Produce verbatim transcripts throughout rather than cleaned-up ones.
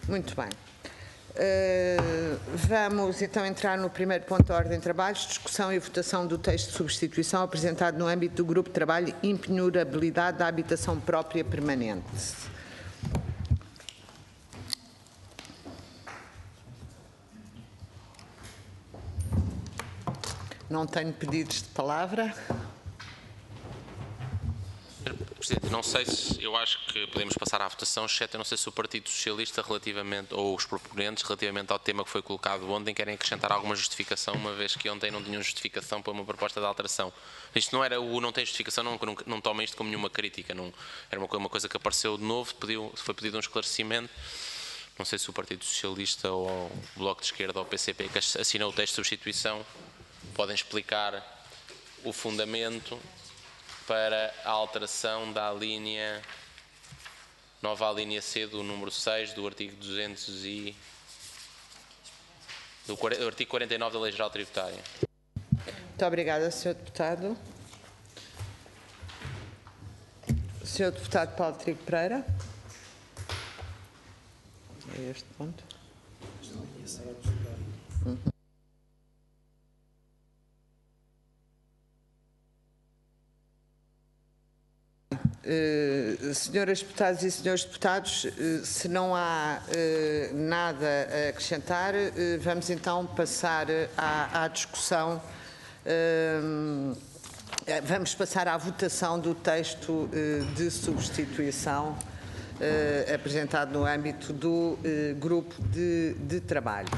Muito bem. Uh, vamos então entrar no primeiro ponto da ordem de trabalhos, discussão e votação do texto de substituição apresentado no âmbito do Grupo de Trabalho Impenhorabilidade da Habitação Própria Permanente. Não tenho pedidos de palavra. Presidente, não sei se, eu acho que podemos passar à votação, exceto eu não sei se o Partido Socialista relativamente, ou os proponentes relativamente ao tema que foi colocado ontem, querem acrescentar alguma justificação, uma vez que ontem não tinham justificação para uma proposta de alteração. Isto não era o não tem justificação, não, não, não tomem isto como nenhuma crítica, não, era uma, uma coisa que apareceu de novo, pediu, foi pedido um esclarecimento. Não sei se o Partido Socialista ou o Bloco de Esquerda ou o P C P que assinou o texto de substituição podem explicar o fundamento para a alteração da linha, nova linha C do número seis do artigo duzentos e do, do artigo quarenta e nove da Lei Geral Tributária. Muito obrigada, senhor Deputado. senhor Deputado Paulo Trigo Pereira. É este ponto. Uhum. Uh, senhoras deputadas e senhores deputados, uh, se não há uh, nada a acrescentar, uh, vamos então passar à, à discussão, uh, vamos passar à votação do texto uh, de substituição uh, apresentado no âmbito do uh, grupo de, de trabalho.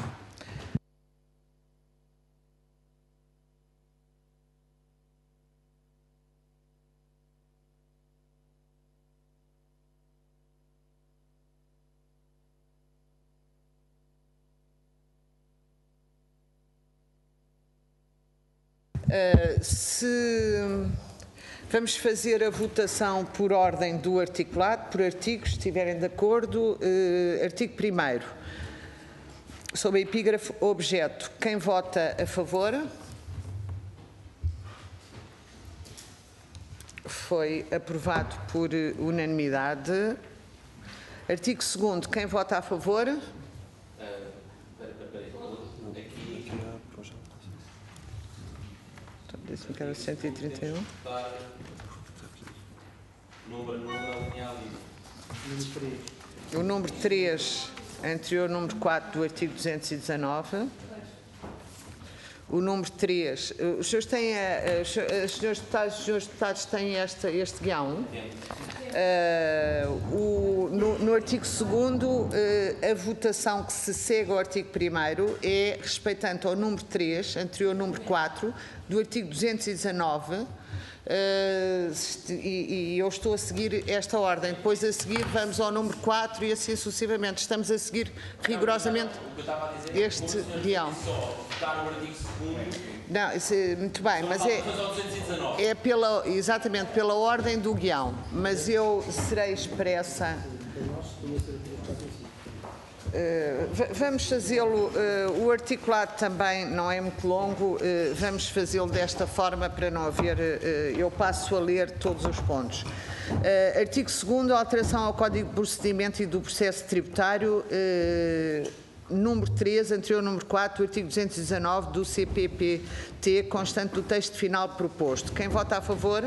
Uh, se vamos fazer a votação por ordem do articulado, por artigos, se estiverem de acordo. Uh, artigo primeiro, sob a epígrafe objeto, quem vota a favor? Foi aprovado por unanimidade. Artigo segundo, quem vota a favor? Disse-me que era cento e trinta e um. O número três, anterior ao número quatro do artigo duzentos e dezanove. O número três. Os senhores têm, a, os senhores deputados, os senhores deputados têm este, este guião. Uh, o, no, no artigo segundo, uh, a votação que se segue ao artigo primeiro é respeitante ao número três, anterior ao número quatro, do artigo duzentos e dezanove, uh, e, e eu estou a seguir esta ordem. Depois a seguir vamos ao número quatro e assim sucessivamente. Estamos a seguir rigorosamente este guião. Não, isso, muito bem, mas é, é pela, exatamente pela ordem do guião, mas eu serei expressa. Uh, vamos fazê-lo, uh, o articulado também não é muito longo, uh, vamos fazê-lo desta forma para não haver, uh, eu passo a ler todos os pontos. Uh, artigo segundo, alteração ao Código de Procedimento e do Processo Tributário, uh, número três, anterior ao número quatro, do artigo duzentos e dezanove do C P P T, constante do texto final proposto. Quem vota a favor?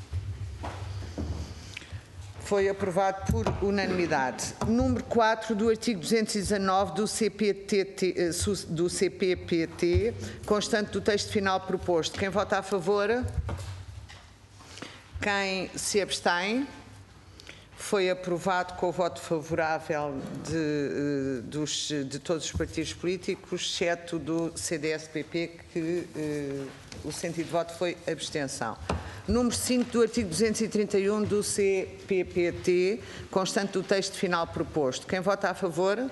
Foi aprovado por unanimidade. Número quatro do artigo duzentos e dezanove do C P T T, do C P P T, constante do texto final proposto. Quem vota a favor? Quem se abstém? Foi aprovado com o voto favorável de, dos, de todos os partidos políticos, exceto do C D S P P, que eh, o sentido de voto foi abstenção. Número cinco do artigo duzentos e trinta e um do C P P T, constante do texto final proposto. Quem vota a favor?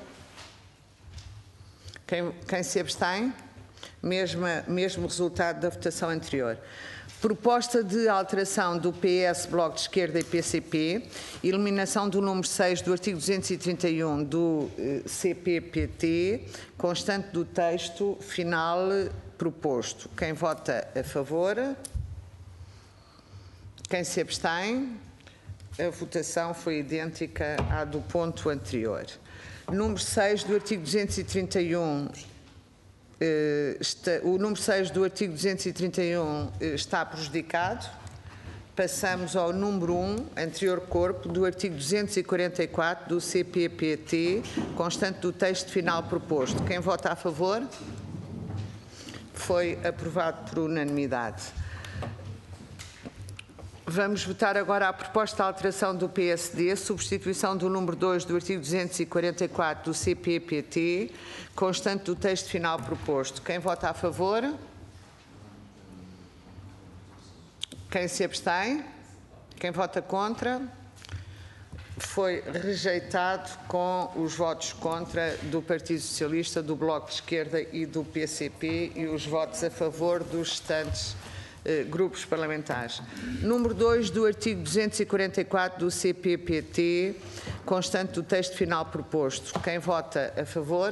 Quem, quem se abstém? Mesma, mesmo resultado da votação anterior. Proposta de alteração do P S, Bloco de Esquerda e P C P, eliminação do número seis do artigo duzentos e trinta e um do eh, C P P T, constante do texto final proposto. Quem vota a favor? Quem se abstém? A votação foi idêntica à do ponto anterior. Número seis do artigo duzentos e trinta e um, eh, está, o número seis do artigo duzentos e trinta e um eh, está prejudicado. Passamos ao número um, anterior corpo, do artigo duzentos e quarenta e quatro do C P P T, constante do texto final proposto. Quem vota a favor? Foi aprovado por unanimidade. Vamos votar agora a proposta de alteração do P S D, substituição do número dois do artigo duzentos e quarenta e quatro do C P P T, constante do texto final proposto. Quem vota a favor? Quem se abstém? Quem vota contra? Foi rejeitado com os votos contra do Partido Socialista, do Bloco de Esquerda e do P C P e os votos a favor dos restantes eh, grupos parlamentares. Número dois do artigo duzentos e quarenta e quatro do C P P T, constante do texto final proposto. Quem vota a favor?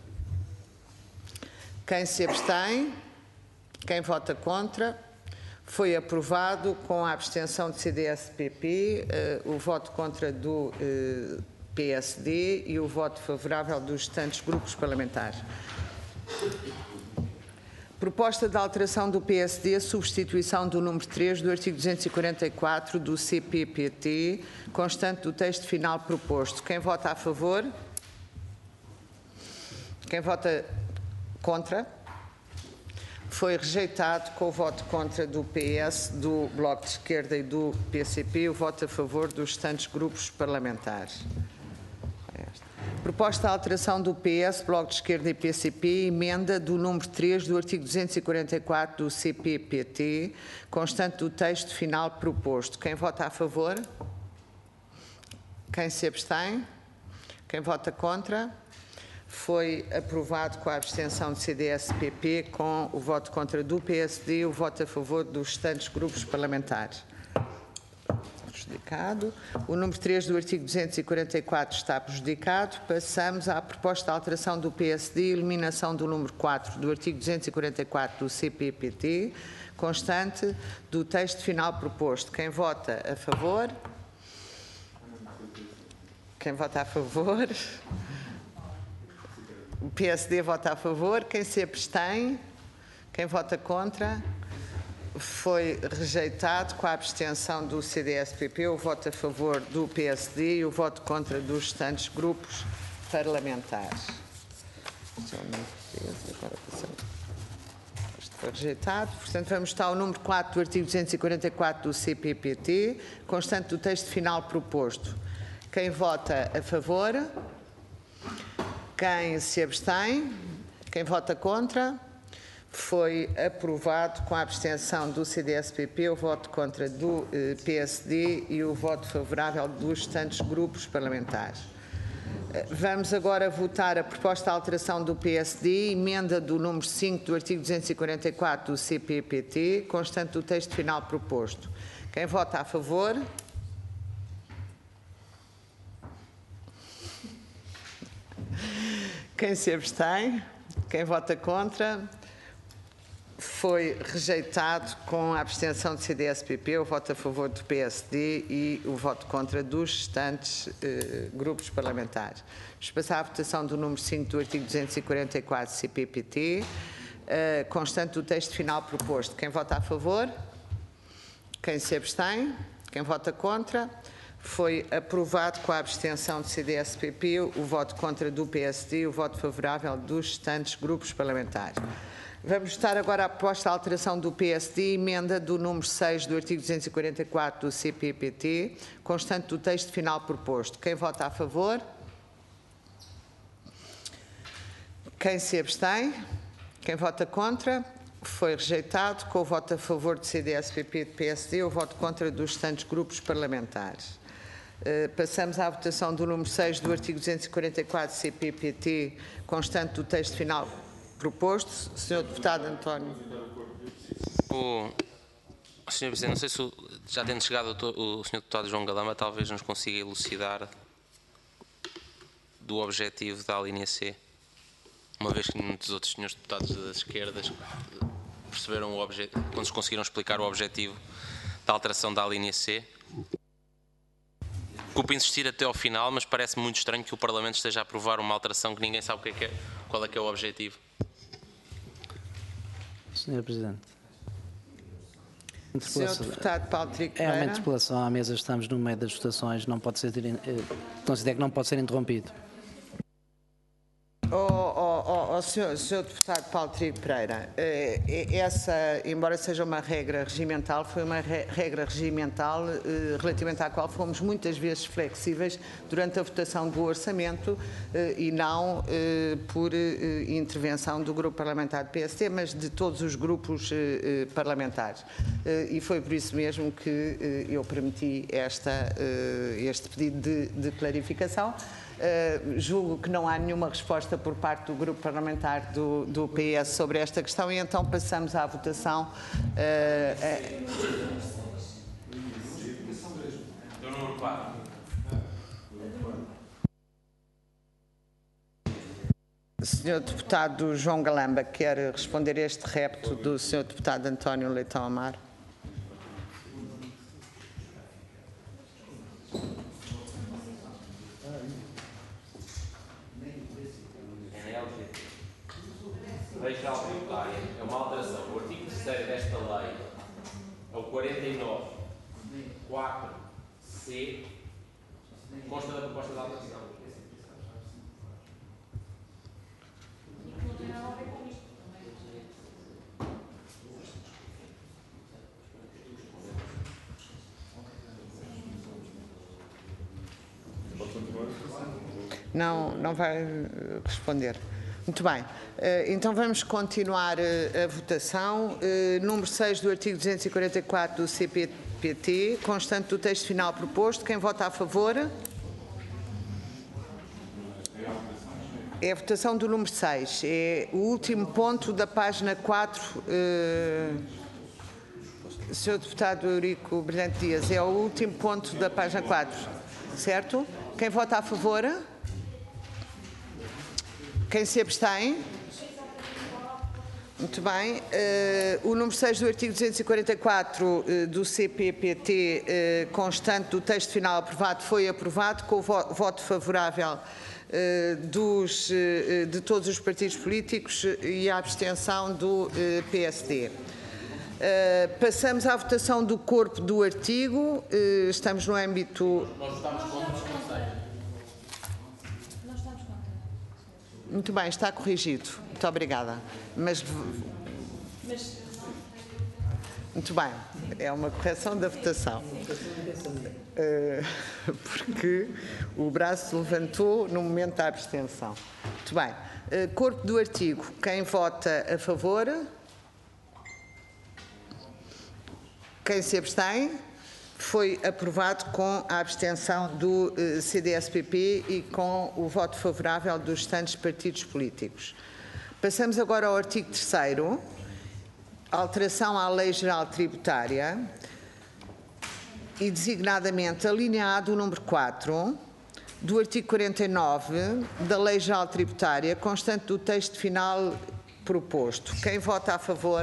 Quem se abstém? Quem vota contra? Foi aprovado com a abstenção de C D S P P, uh, o voto contra do uh, P S D e o voto favorável dos restantes grupos parlamentares. Proposta de alteração do P S D, substituição do número três do artigo duzentos e quarenta e quatro do C P P T, constante do texto final proposto. Quem vota a favor? Quem vota contra? Foi rejeitado com o voto contra do P S, do Bloco de Esquerda e do P C P, o voto a favor dos restantes grupos parlamentares. Proposta de alteração do P S, Bloco de Esquerda e P C P, emenda do número três do artigo duzentos e quarenta e quatro do C P P T, constante do texto final proposto. Quem vota a favor? Quem se abstém? Quem vota contra? Foi aprovado com a abstenção de C D S P P, com o voto contra do P S D e o voto a favor dos restantes grupos parlamentares. Prejudicado. O número três do artigo duzentos e quarenta e quatro está prejudicado. Passamos à proposta de alteração do P S D, eliminação do número quatro do artigo duzentos e quarenta e quatro do C P P T, constante do texto final proposto. Quem vota a favor? Quem vota a favor? O P S D vota a favor. Quem se abstém? Quem vota contra? Foi rejeitado com a abstenção do C D S P P, o voto a favor do P S D e o voto contra dos restantes grupos parlamentares. Isto foi rejeitado. Portanto, vamos estar ao número quatro do artigo duzentos e quarenta e quatro do C P P T, constante do texto final proposto. Quem vota a favor? Quem se abstém? Quem vota contra? Foi aprovado com a abstenção do C D S P P, o voto contra do eh, P S D e o voto favorável dos restantes grupos parlamentares. Vamos agora votar a proposta de alteração do P S D, emenda do número cinco do artigo duzentos e quarenta e quatro do C P P T, constante do texto final proposto. Quem vota a favor? Quem se abstém? Quem vota contra? Foi rejeitado com a abstenção do C D S P P, o voto a favor do P S D e o voto contra dos restantes eh, grupos parlamentares. Vamos passar à votação do número cinco do artigo duzentos e quarenta e quatro do C P P T, eh, constante do texto final proposto. Quem vota a favor? Quem se abstém? Quem vota contra? Foi aprovado com a abstenção do C D S P P, o voto contra do P S D e o voto favorável dos restantes grupos parlamentares. Vamos votar agora a proposta de alteração do P S D, emenda do número seis do artigo duzentos e quarenta e quatro do C P P T, constante do texto final proposto. Quem vota a favor? Quem se abstém? Quem vota contra? Foi rejeitado com o voto a favor do C D S P P e do P S D e o voto contra dos restantes grupos parlamentares. Uh, passamos à votação do número seis do artigo duzentos e quarenta e quatro do C P P T, constante do texto final proposto. senhor Deputado António. O senhor Presidente, não sei se o, já tendo chegado o, o senhor Deputado João Galamba, talvez nos consiga elucidar do objetivo da alínea C, uma vez que muitos outros senhores deputados das esquerdas perceberam o objetivo, quando nos conseguiram explicar o objetivo da alteração da alínea C. desculpe insistir até ao final, mas parece muito estranho que o Parlamento esteja a aprovar uma alteração que ninguém sabe o que é que é, qual é que é o objetivo. senhor Presidente. senhor Deputado Paulo Trigo É uma Pereira. interpelação à mesa, estamos no meio das votações, não pode ser, considero que não pode ser interrompido. Oh, oh, oh, oh, senhor, senhor Deputado Paulo Trigo Pereira, eh, essa, embora seja uma regra regimental, foi uma re regra regimental eh, relativamente à qual fomos muitas vezes flexíveis durante a votação do orçamento eh, e não eh, por eh, intervenção do grupo parlamentar do P S D, mas de todos os grupos eh, parlamentares. Eh, e foi por isso mesmo que eh, eu permiti esta, eh, este pedido de, de clarificação. Uh, julgo que não há nenhuma resposta por parte do grupo parlamentar do, do P S sobre esta questão e então passamos à votação. Uh, Do número quatro. senhor Deputado João Galamba, quer responder a este repto do senhor Deputado António Leitão Amaro? Lei Geral Tributária é uma alteração. O artigo terceiro desta lei é o quarenta e nove, quatro C, consta da proposta de alteração. Não, não vai responder. Muito bem. Então vamos continuar a votação. Número seis do artigo duzentos e quarenta e quatro do C P P T, constante do texto final proposto. Quem vota a favor? É a votação do número seis. É o último ponto da página quatro. senhor Deputado Eurico Brilhante Dias, é o último ponto da página quatro, certo? Quem vota a favor? Quem se abstém? Muito bem. Uh, o número seis do artigo duzentos e quarenta e quatro uh, do C P P T, uh, constante do texto final aprovado, foi aprovado com o vo voto favorável uh, dos, uh, de todos os partidos políticos e a abstenção do uh, P S D. Uh, passamos à votação do corpo do artigo. Uh, estamos no âmbito... Nós votamos contra os conselhos. Muito bem, está corrigido. Muito obrigada. Mas... Muito bem, é uma correção da votação. Uh, porque o braço se levantou no momento da abstenção. Muito bem. Uh, corpo do artigo. Quem vota a favor? Quem se abstém? Foi aprovado com a abstenção do uh, C D S P P e com o voto favorável dos restantes partidos políticos. Passamos agora ao artigo terceiro, alteração à Lei Geral Tributária e designadamente a linha A do número quatro do artigo quarenta e nove da Lei Geral Tributária, constante do texto final proposto. Quem vota a favor?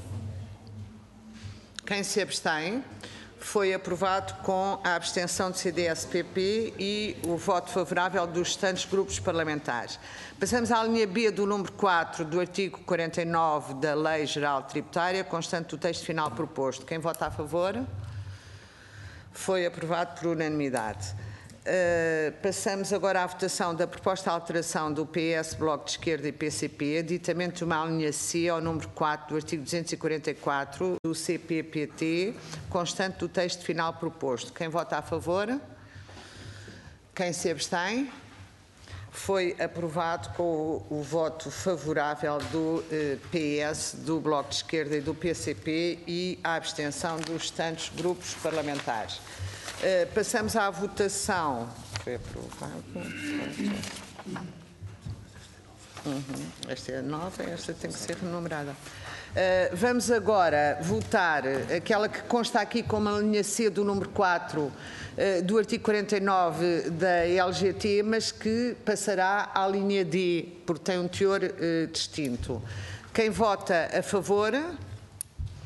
Quem se abstém? Foi aprovado com a abstenção do C D S P P e o voto favorável dos restantes grupos parlamentares. Passamos à linha B do número quatro do artigo quarenta e nove da Lei Geral Tributária, constante do texto final proposto. Quem vota a favor? Foi aprovado por unanimidade. Uh, passamos agora à votação da proposta de alteração do P S, Bloco de Esquerda e P C P, aditamento de uma linha C ao número quatro do artigo duzentos e quarenta e quatro do C P P T, constante do texto final proposto. Quem vota a favor? Quem se abstém? Foi aprovado com o, o voto favorável do uh, P S, do Bloco de Esquerda e do P C P e a abstenção dos restantes grupos parlamentares. Uh, passamos à votação. Foi aprovado. Uhum. Esta é nova, esta tem que ser renumerada. Uh, vamos agora votar aquela que consta aqui como a linha C do número quatro uh, do artigo quarenta e nove da L G T, mas que passará à linha D, porque tem um teor uh, distinto. Quem vota a favor?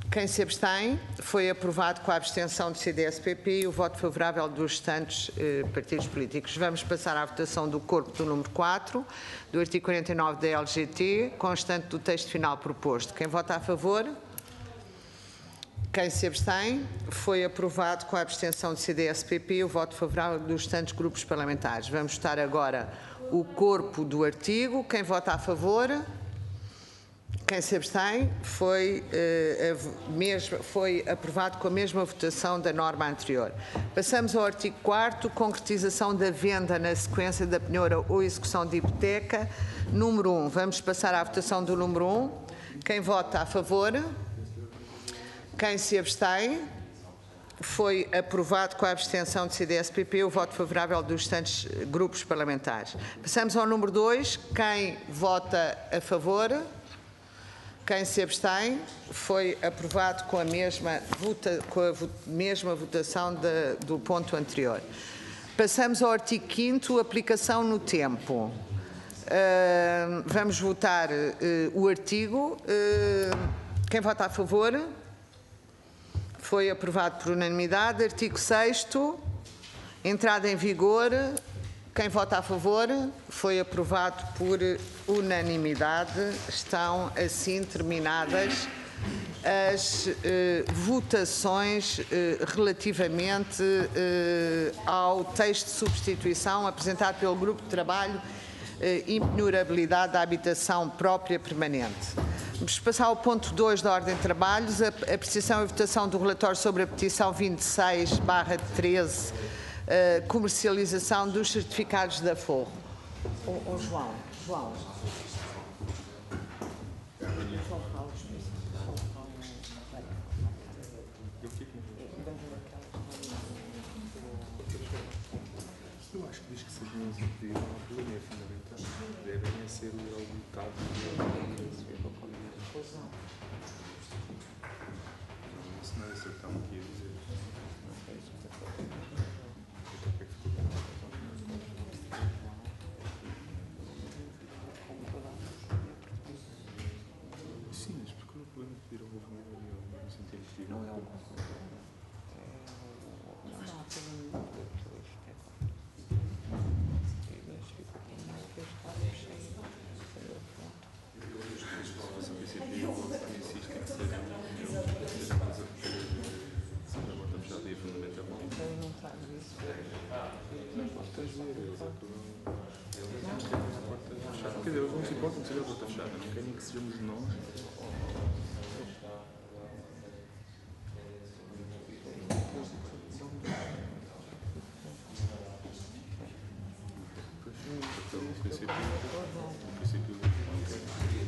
Quem se abstém? Foi aprovado com a abstenção do C D S P P e o voto favorável dos restantes eh, partidos políticos. Vamos passar à votação do corpo do número quatro, do artigo quarenta e nove da L G T, constante do texto final proposto. Quem vota a favor? Quem se abstém? Foi aprovado com a abstenção do C D S P P e o voto favorável dos restantes grupos parlamentares. Vamos votar agora o corpo do artigo. Quem vota a favor? Quem se abstém? Foi, eh, a mesma, foi aprovado com a mesma votação da norma anterior. Passamos ao artigo quarto, concretização da venda na sequência da penhora ou execução de hipoteca. Número um. Vamos passar à votação do número um. Quem vota a favor? Quem se abstém? Foi aprovado com a abstenção do C D S P P, o voto favorável dos restantes grupos parlamentares. Passamos ao número dois. Quem vota a favor? Quem se abstém? Foi aprovado com a mesma, vota, com a vo, mesma votação de, do ponto anterior. Passamos ao artigo quinto, aplicação no tempo. Uh, vamos votar uh, o artigo. Uh, quem vota a favor? Foi aprovado por unanimidade. Artigo sexto, entrada em vigor. Quem vota a favor? Foi aprovado por unanimidade. Estão assim terminadas as eh, votações eh, relativamente eh, ao texto de substituição apresentado pelo Grupo de Trabalho eh, Impenhorabilidade da Habitação Própria Permanente. Vamos passar ao ponto dois da ordem de trabalhos, a apreciação e votação do relatório sobre a petição vinte e seis barra treze, Uh, comercialização dos certificados de aforro. Oh, oh, João, João. Eu acho que diz que se as mãos impediram, não há problema, é fundamental. Devem ser o resultado isso não é isso que estão aqui a dizer. Sim, mas porque o problema de pedir ao governo no sentido de pedir não é algo. Quer dizer, não se importa de ser a porta fechada, não querem que sejamos nós. Então, no princípio, no princípio, não quero.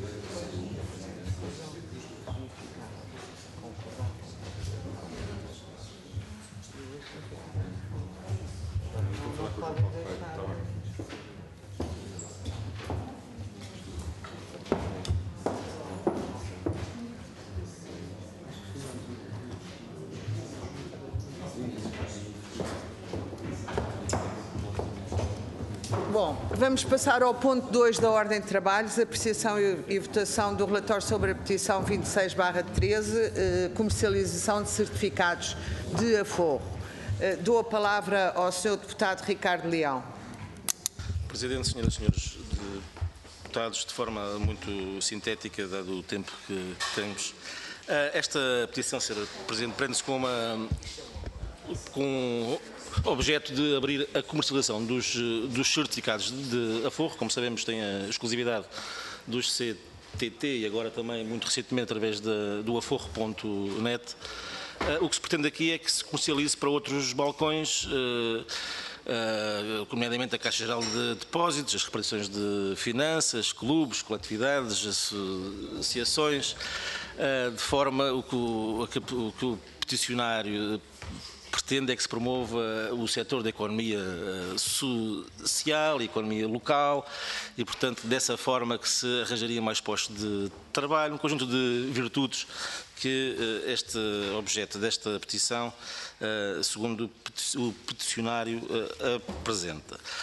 Bom, vamos passar ao ponto dois da ordem de trabalhos, apreciação e votação do relatório sobre a petição vinte e seis barra treze, eh, comercialização de certificados de aforro. Eh, dou a palavra ao senhor deputado Ricardo Leão. Presidente, senhoras e senhores deputados, de forma muito sintética, dado o tempo que temos, esta petição, senhora Presidente, prende-se com uma... com objeto de abrir a comercialização dos, dos certificados de aforro. Como sabemos, tem a exclusividade dos C T T e agora também, muito recentemente, através de, do aforro ponto net. Uh, o que se pretende aqui é que se comercialize para outros balcões, uh, uh, nomeadamente a Caixa Geral de Depósitos, as repartições de finanças, clubes, coletividades, associações, uh, de forma o que o, o, que o peticionário pretende é que se promova o setor da economia social, economia local e, portanto, dessa forma que se arranjaria mais postos de trabalho, um conjunto de virtudes que este objeto desta petição, segundo o peticionário, apresenta.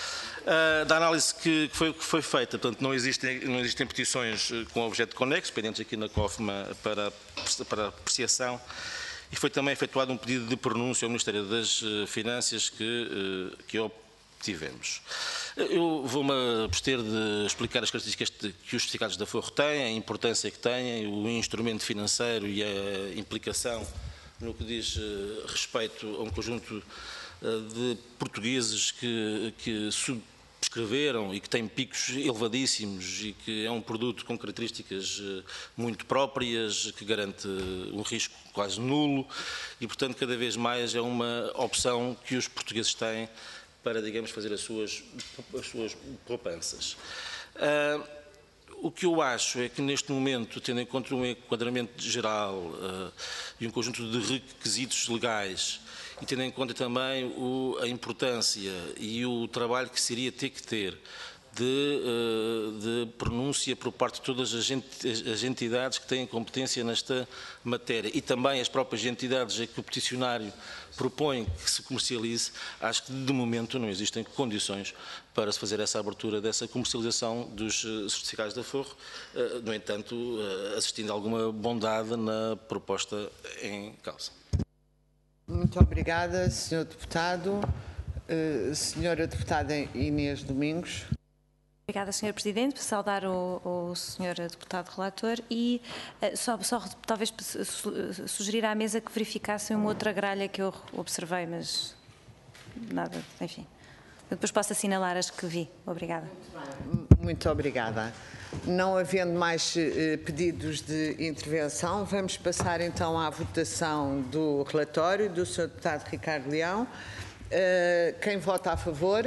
Uh, da análise que, que, foi, que foi feita, portanto, não existem, não existem petições com objeto conexo, pendentes aqui na COFMA para, para apreciação, e foi também efetuado um pedido de pronúncia ao Ministério das Finanças que, que obtivemos. Eu vou-me abster de explicar as características que os certificados da Forro têm, a importância que têm, o instrumento financeiro e a implicação no que diz respeito a um conjunto de portugueses que, que subscreveram e que têm picos elevadíssimos e que é um produto com características muito próprias, que garante um risco quase nulo e, portanto, cada vez mais é uma opção que os portugueses têm para, digamos, fazer as suas, as suas poupanças. Uh, o que eu acho é que, neste momento, tendo em conta um enquadramento geral uh, e um conjunto de requisitos legais, e tendo em conta também o, a importância e o trabalho que seria ter que ter de, de pronúncia por parte de todas as, as entidades que têm competência nesta matéria e também as próprias entidades a que o peticionário propõe que se comercialize, acho que de momento não existem condições para se fazer essa abertura dessa comercialização dos certificados da Forro, no entanto, assistindo a alguma bondade na proposta em causa. Muito obrigada, senhor Deputado. Uh, senhora Deputada Inês Domingos. Obrigada, senhor Presidente, por saudar o, o senhor Deputado Relator e uh, só, só talvez sugerir à mesa que verificassem uma outra gralha que eu observei, mas nada, enfim. Eu depois posso assinalar as que vi. Obrigada. Muito obrigada. Não havendo mais uh, pedidos de intervenção, vamos passar então à votação do relatório do senhor Deputado Ricardo Leão. Uh, quem vota a favor?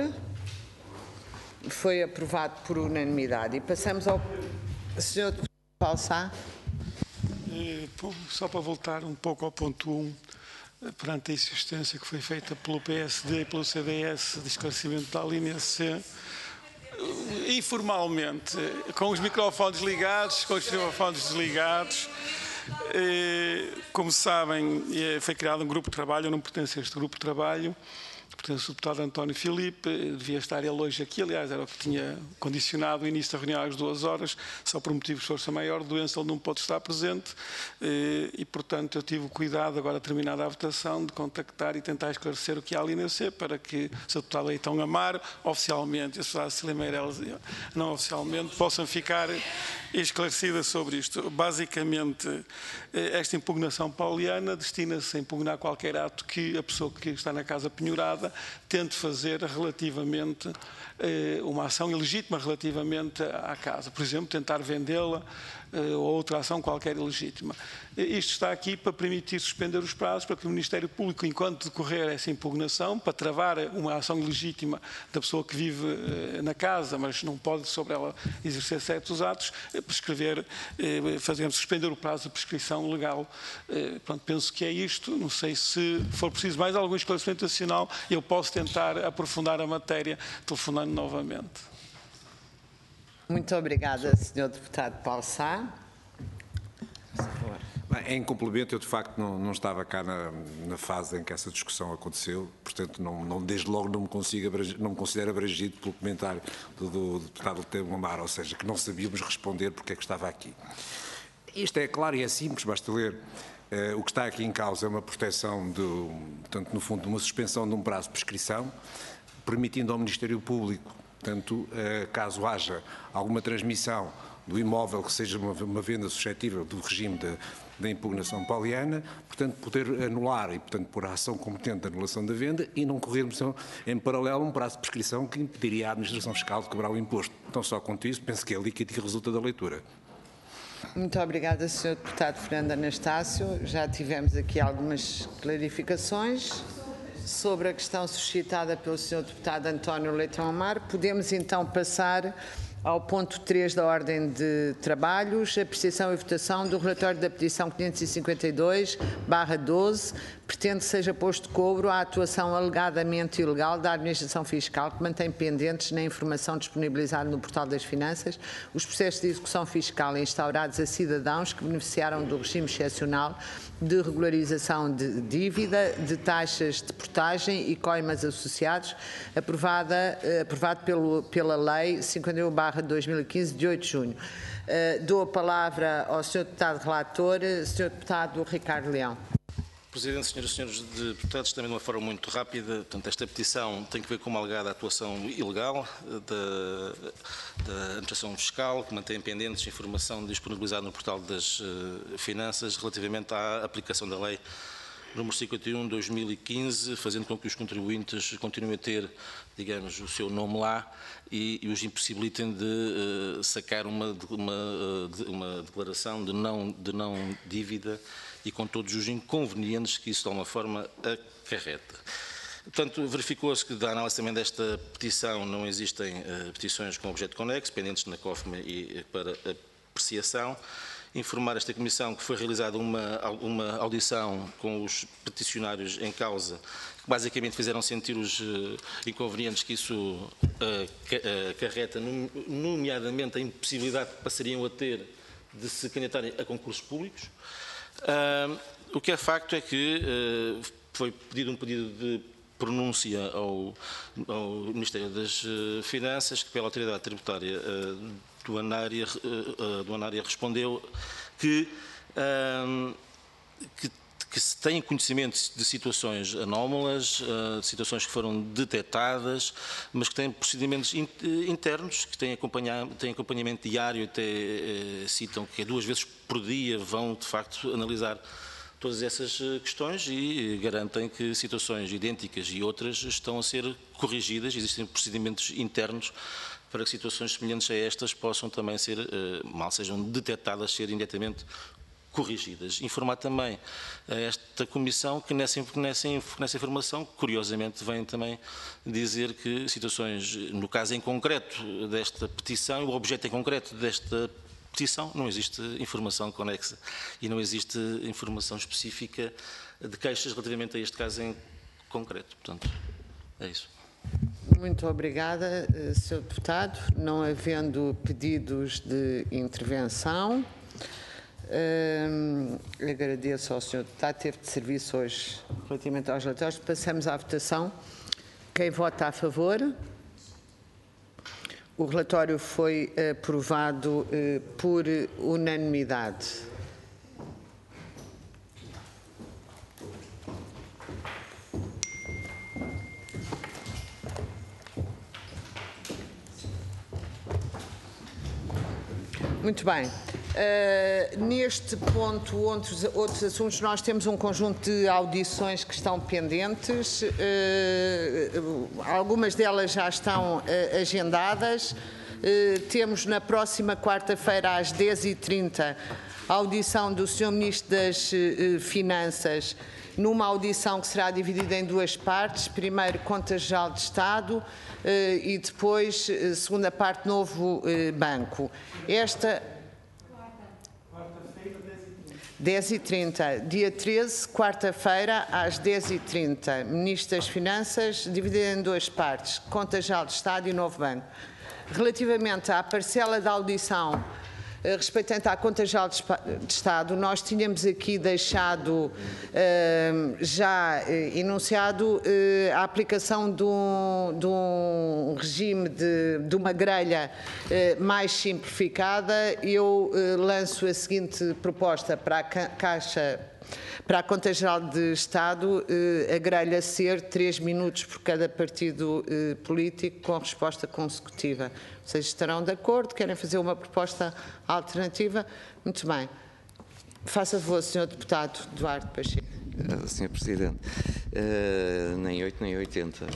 Foi aprovado por unanimidade. E passamos ao senhor Deputado Paulo Sá. É, só para voltar um pouco ao ponto um, perante a insistência que foi feita pelo P S D e pelo C D S de esclarecimento da linha C, informalmente, com os microfones ligados, com os microfones desligados. Como sabem, foi criado um grupo de trabalho, eu não pertenço a este grupo de trabalho, pertence o deputado António Filipe, devia estar ele hoje aqui, aliás, era o que tinha condicionado o início da reunião às duas horas, só por motivos de força maior, de doença ele não pode estar presente e, portanto, eu tive o cuidado, agora terminada a votação, de contactar e tentar esclarecer o que há ali na C, para que o seu deputado Leitão Amar, oficialmente, e a deputada Cecília Meireles, não oficialmente, possam ficar esclarecidas sobre isto. Basicamente, esta impugnação pauliana destina-se a impugnar qualquer ato que a pessoa que está na casa penhorada tente fazer relativamente eh, uma ação ilegítima relativamente à casa. Por exemplo, tentar vendê-la eh, ou outra ação qualquer ilegítima. Isto está aqui para permitir suspender os prazos, para que o Ministério Público, enquanto decorrer essa impugnação, para travar uma ação ilegítima da pessoa que vive eh, na casa, mas não pode sobre ela exercer certos atos, eh, prescrever, eh, fazer, suspender o prazo de prescrição legal. Eh, pronto, penso que é isto. Não sei se for preciso mais algum esclarecimento adicional, eu posso tentar aprofundar a matéria, telefonando novamente. Muito obrigada, senhor Deputado Paulo Sá. Bem, em complemento, eu de facto não, não estava cá na, na fase em que essa discussão aconteceu, portanto, não, não, desde logo não me, consigo abranger, não me considero abrangido pelo comentário do, do deputado Leitão Amar, ou seja, que não sabíamos responder porque é que estava aqui. Isto é claro e é simples, basta ler. Uh, o que está aqui em causa é uma proteção, de, portanto, no fundo, uma suspensão de um prazo de prescrição, permitindo ao Ministério Público, portanto, uh, caso haja alguma transmissão do imóvel que seja uma, uma venda suscetível do regime de, da impugnação pauliana, portanto, poder anular e, portanto, pôr a ação competente de anulação da venda e não corrermos em paralelo um prazo de prescrição que impediria à Administração Fiscal de cobrar o imposto. Então, só quanto isso, penso que é líquido e resulta da leitura. Muito obrigada, senhor Deputado Fernando Anastácio. Já tivemos aqui algumas clarificações sobre a questão suscitada pelo senhor Deputado António Leitão Amar. Podemos então passar Ao ponto três da ordem de trabalhos, apreciação e votação do relatório da petição quinhentos e cinquenta e dois barra doze, pretende que seja posto de cobro à atuação alegadamente ilegal da Administração Fiscal que mantém pendentes na informação disponibilizada no Portal das Finanças os processos de execução fiscal instaurados a cidadãos que beneficiaram do regime excepcional de regularização de dívida, de taxas de portagem e coimas associados, aprovada, aprovado pelo, pela Lei cinquenta e um barra dois mil e quinze, de oito de junho. Uh, dou a palavra ao senhor Deputado Relator, senhor Deputado Ricardo Leão. Presidente, senhoras e senhores deputados, também de uma forma muito rápida, portanto, esta petição tem que ver com uma alegada atuação ilegal da, da Administração Fiscal, que mantém pendentes informação disponibilizada no Portal das uh, Finanças relativamente à aplicação da Lei número cinquenta e um, dois mil e quinze, fazendo com que os contribuintes continuem a ter, digamos, o seu nome lá e, e os impossibilitem de uh, sacar uma, uma, uh, de, uma declaração de não, de não dívida e com todos os inconvenientes que isso de alguma forma acarreta. Portanto, verificou-se que da análise também desta petição não existem uh, petições com objeto conexo, pendentes na COFME e para apreciação. Informar esta Comissão que foi realizada uma, uma audição com os peticionários em causa, que basicamente fizeram sentir os uh, inconvenientes que isso uh, acarreta, nomeadamente a impossibilidade que passariam a ter de se candidatarem a concursos públicos. Uh, o que é facto é que uh, foi pedido um pedido de pronúncia ao, ao Ministério das uh, Finanças, que pela Autoridade Tributária uh, Doanária, uh, uh, Doanária respondeu que, uh, que, que se tem conhecimento de situações anómalas, uh, de situações que foram detectadas, mas que têm procedimentos in, internos, que têm, acompanhar, têm acompanhamento diário, até uh, citam que duas vezes por dia vão, de facto, analisar todas essas questões e garantem que situações idênticas e outras estão a ser corrigidas, existem procedimentos internos para que situações semelhantes a estas possam também ser, mal sejam detectadas, ser imediatamente corrigidas. Informar também a esta Comissão que nessa, nessa, nessa informação, curiosamente, vem também dizer que situações, no caso em concreto desta petição, o objeto em concreto desta petição, não existe informação conexa e não existe informação específica de queixas relativamente a este caso em concreto. Portanto, é isso. Muito obrigada, senhor Deputado. Não havendo pedidos de intervenção, hum, agradeço ao senhor Deputado, teve de serviço hoje relativamente aos relatórios. Passamos à votação. Quem vota a favor? O relatório foi aprovado eh, por unanimidade. Muito bem. Uh, neste ponto, outros, outros assuntos, nós temos um conjunto de audições que estão pendentes. Uh, algumas delas já estão uh, agendadas. Uh, temos na próxima quarta-feira, às dez e trinta, a audição do senhor Ministro das uh, Finanças, numa audição que será dividida em duas partes. Primeiro, Conta Geral de Estado, uh, e depois, uh, segunda parte, Novo uh, Banco. Esta... dez e trinta, dia treze, quarta-feira, às dez e trinta. Ministro das Finanças, dividido em duas partes, Conta Geral de Estado e Novo Banco. Relativamente à parcela da audição respeitante à Conta Geral de Estado, nós tínhamos aqui deixado uh, já uh, enunciado uh, a aplicação de um, de um regime de, de uma grelha uh, mais simplificada. Eu uh, lanço a seguinte proposta para a Caixa, para a Conta Geral de Estado, uh, a grelha ser três minutos por cada partido uh, político com resposta consecutiva. Vocês estarão de acordo? Querem fazer uma proposta alternativa? Muito bem. Faça favor, senhor Deputado Duarte Pacheco. Uh, senhor Presidente, uh, nem oito nem oitenta.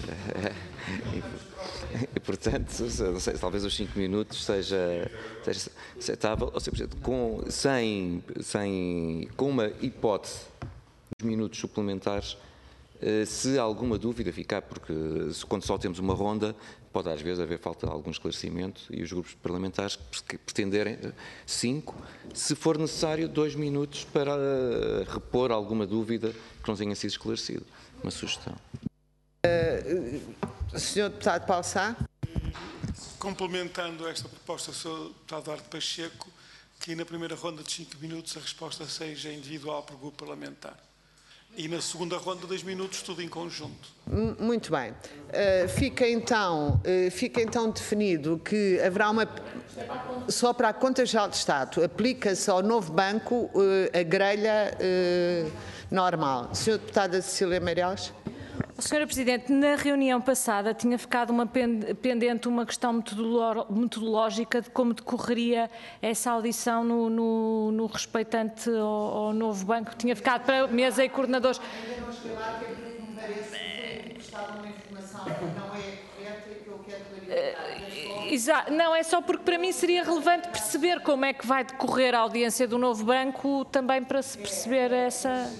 E, e, portanto, não sei, talvez os cinco minutos seja, seja aceitável. Ou seja, com, sem, sem, com uma hipótese dos minutos suplementares, Se alguma dúvida ficar, porque quando só temos uma ronda, pode às vezes haver falta de algum esclarecimento e os grupos parlamentares que pretenderem cinco, se for necessário, dois minutos para repor alguma dúvida que não tenha sido esclarecido. Uma sugestão. Uh, senhor Deputado Paulo Sá. Complementando esta proposta, senhor Deputado Duarte Pacheco, que na primeira ronda de cinco minutos a resposta seja individual por grupo parlamentar. E na segunda ronda, dois minutos, tudo em conjunto. Muito bem. Uh, fica, então, uh, fica então definido que haverá uma... Só para a Conta Geral de Estado, aplica-se ao novo banco uh, a grelha uh, normal. senhora Deputada Cecília Meireles. senhora Presidente, na reunião passada tinha ficado uma pendente uma questão metodológica de como decorreria essa audição no, no, no respeitante ao, ao novo banco. Tinha ficado para a mesa e coordenadores. Exato. Não, é só porque para mim seria relevante perceber como é que vai decorrer a audiência do novo banco, também para se perceber essa...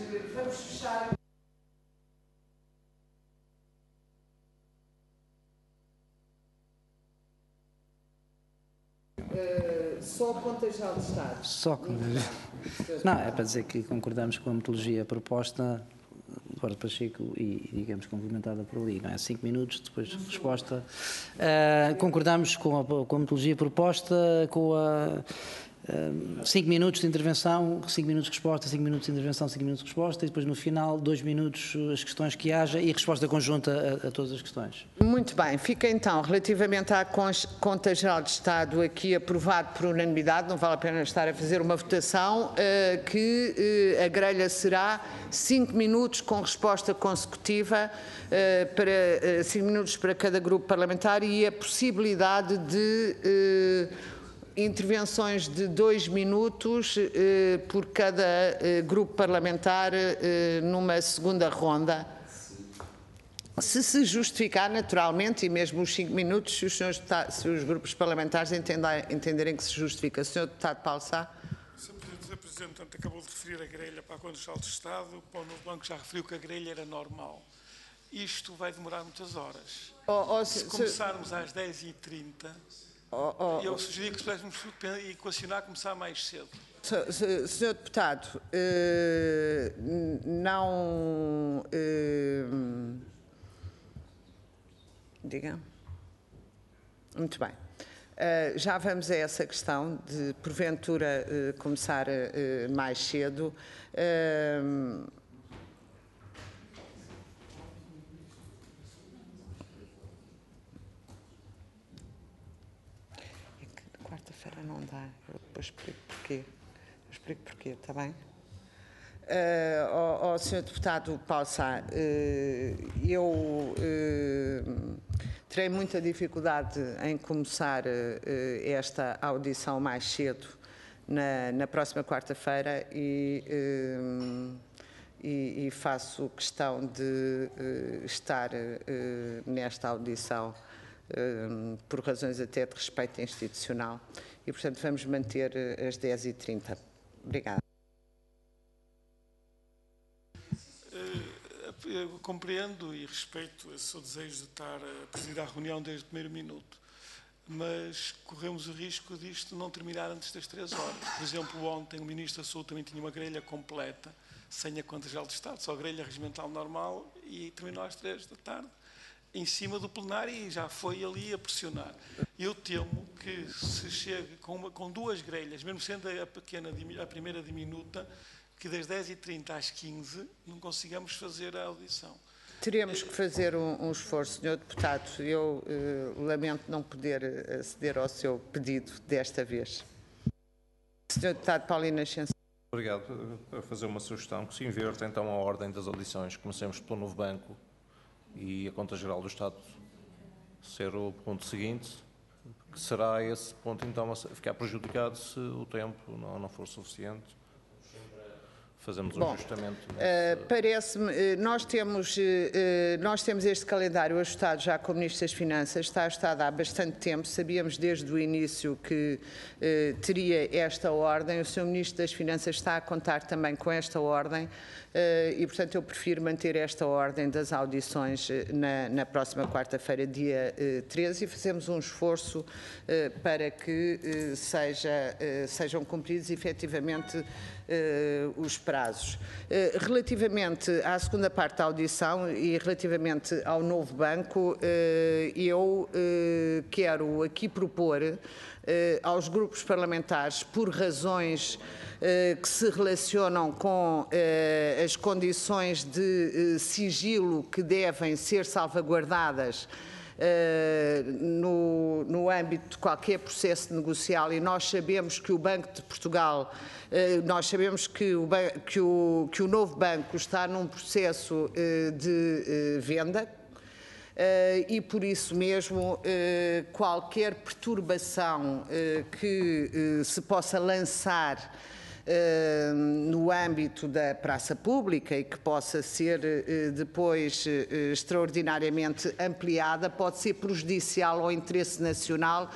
Uh, só a Conta Geral de Estado. Só que... Não, é para dizer que concordamos com a metodologia proposta Duarte Pacheco e, digamos, complementada por ali, não é? Cinco minutos, depois resposta. Uh, concordamos com a, com a metodologia proposta, com a... Uh, cinco minutos de intervenção, cinco minutos de resposta, cinco minutos de intervenção, cinco minutos de resposta e depois no final dois minutos as questões que haja e resposta conjunta a, a todas as questões. Muito bem, fica então relativamente à Conta Geral de Estado aqui aprovado por unanimidade, não vale a pena estar a fazer uma votação, uh, que uh, a grelha será cinco minutos com resposta consecutiva, uh, para, uh, cinco minutos para cada grupo parlamentar e a possibilidade de... Uh, intervenções de dois minutos eh, por cada eh, grupo parlamentar eh, numa segunda ronda. Se se justificar naturalmente, e mesmo os cinco minutos, se os, senhores, se os grupos parlamentares entender, entenderem que se justifica. senhor Deputado Paulo Sá. senhor Presidente, portanto, acabou de referir a grelha para a Conta Geral de Estado, para o novo banco já referiu que a grelha era normal. Isto vai demorar muitas horas. Oh, oh, se, se começarmos às dez e trinta... Oh, oh, eu sugeri que pudéssemos equacionar começar mais cedo. senhor Deputado, eh, não... Eh, diga. Muito bem. Uh, já vamos a essa questão de, porventura, uh, começar uh, mais cedo. Uh, Quarta-feira não dá, eu depois explico porquê. Eu explico porquê, está bem? Uh, ao, ao senhor Deputado Paulo Sá, uh, eu uh, terei muita dificuldade em começar uh, esta audição mais cedo na, na próxima quarta-feira e, uh, e, e faço questão de uh, estar uh, nesta audição por razões até de respeito institucional e, portanto, vamos manter as dez e trinta. Obrigada. Eu compreendo e respeito esse seu desejo de estar a presidir a reunião desde o primeiro minuto, mas corremos o risco disto não terminar antes das três horas. Por exemplo, ontem o Ministro da Saúde também tinha uma grelha completa, sem a Conta Geral de Estado, só a grelha regimental normal, e terminou às três da tarde. Em cima do plenário e já foi ali a pressionar. Eu temo que se chegue com, uma, com duas grelhas, mesmo sendo a, pequena, a primeira diminuta, que das dez e trinta às quinze não consigamos fazer a audição. Teremos que fazer um, um esforço, senhor Deputado. Eu eh, lamento não poder aceder ao seu pedido desta vez. senhor Deputado Paulino Nascença. Obrigado. Para fazer uma sugestão, que se inverta então a ordem das audições. Comecemos pelo novo banco e a Conta Geral do Estado ser o ponto seguinte, que será esse ponto então a ficar prejudicado se o tempo não, não for suficiente. fazemos o Bom, ajustamento. Uh, Parece-me, uh, nós, temos, uh, uh, nós temos este calendário ajustado já com o Ministro das Finanças, está ajustado há bastante tempo, sabíamos desde o início que uh, teria esta ordem, o senhor Ministro das Finanças está a contar também com esta ordem uh, e, portanto, eu prefiro manter esta ordem das audições uh, na, na próxima quarta-feira, dia uh, treze, e fazemos um esforço uh, para que uh, seja, uh, sejam cumpridos efetivamente Uh, os prazos. Uh, relativamente à segunda parte da audição e relativamente ao novo banco, uh, eu uh, quero aqui propor uh, aos grupos parlamentares, por razões uh, que se relacionam com uh, as condições de uh, sigilo que devem ser salvaguardadas Uh, no, no âmbito de qualquer processo negocial, e nós sabemos que o Banco de Portugal, uh, nós sabemos que o, que, o, que o novo banco está num processo uh, de uh, venda, uh, e por isso mesmo uh, qualquer perturbação uh, que uh, se possa lançar Uh, no âmbito da praça pública e que possa ser uh, depois uh, extraordinariamente ampliada, pode ser prejudicial ao interesse nacional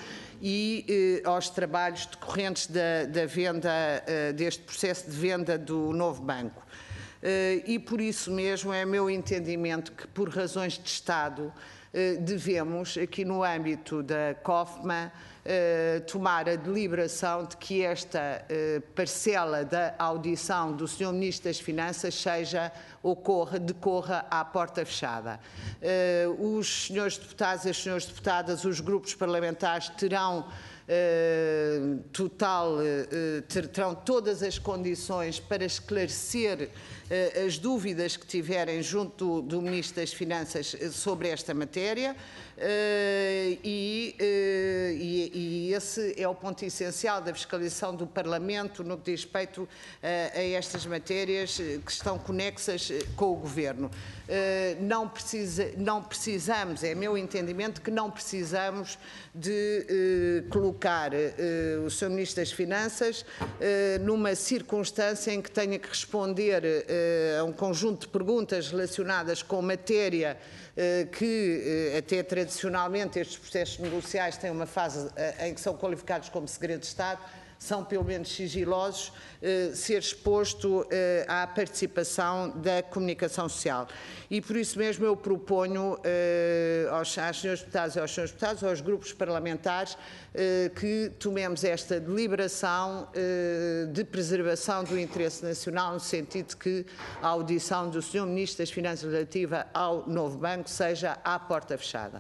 e uh, aos trabalhos decorrentes da, da venda, uh, deste processo de venda do novo banco. Uh, e por isso mesmo é meu entendimento que, por razões de Estado, uh, devemos, aqui no âmbito da COFMA, Uh, tomar a deliberação de que esta uh, parcela da audição do senhor Ministro das Finanças seja, ocorra, decorra à porta fechada. Uh, os senhores deputados e as senhoras deputadas, os grupos parlamentares terão Uh, total, uh, ter, terão todas as condições para esclarecer uh, as dúvidas que tiverem junto do, do Ministro das Finanças sobre esta matéria uh, e, uh, e, e esse é o ponto essencial da fiscalização do Parlamento no que diz respeito uh, a estas matérias que estão conexas com o Governo. Uh, não, precisa, não precisamos, é meu entendimento que não precisamos de uh, colocar uh, o senhor Ministro das Finanças uh, numa circunstância em que tenha que responder uh, a um conjunto de perguntas relacionadas com matéria uh, que uh, até tradicionalmente estes processos negociais têm uma fase uh, em que são qualificados como segredo de Estado, são pelo menos sigilosos, eh, ser exposto eh, à participação da comunicação social. E por isso mesmo eu proponho eh, aos, às senhoras deputadas e aos senhores deputados, aos grupos parlamentares, eh, que tomemos esta deliberação eh, de preservação do interesse nacional, no sentido de que a audição do senhor Ministro das Finanças relativa ao novo banco seja à porta fechada.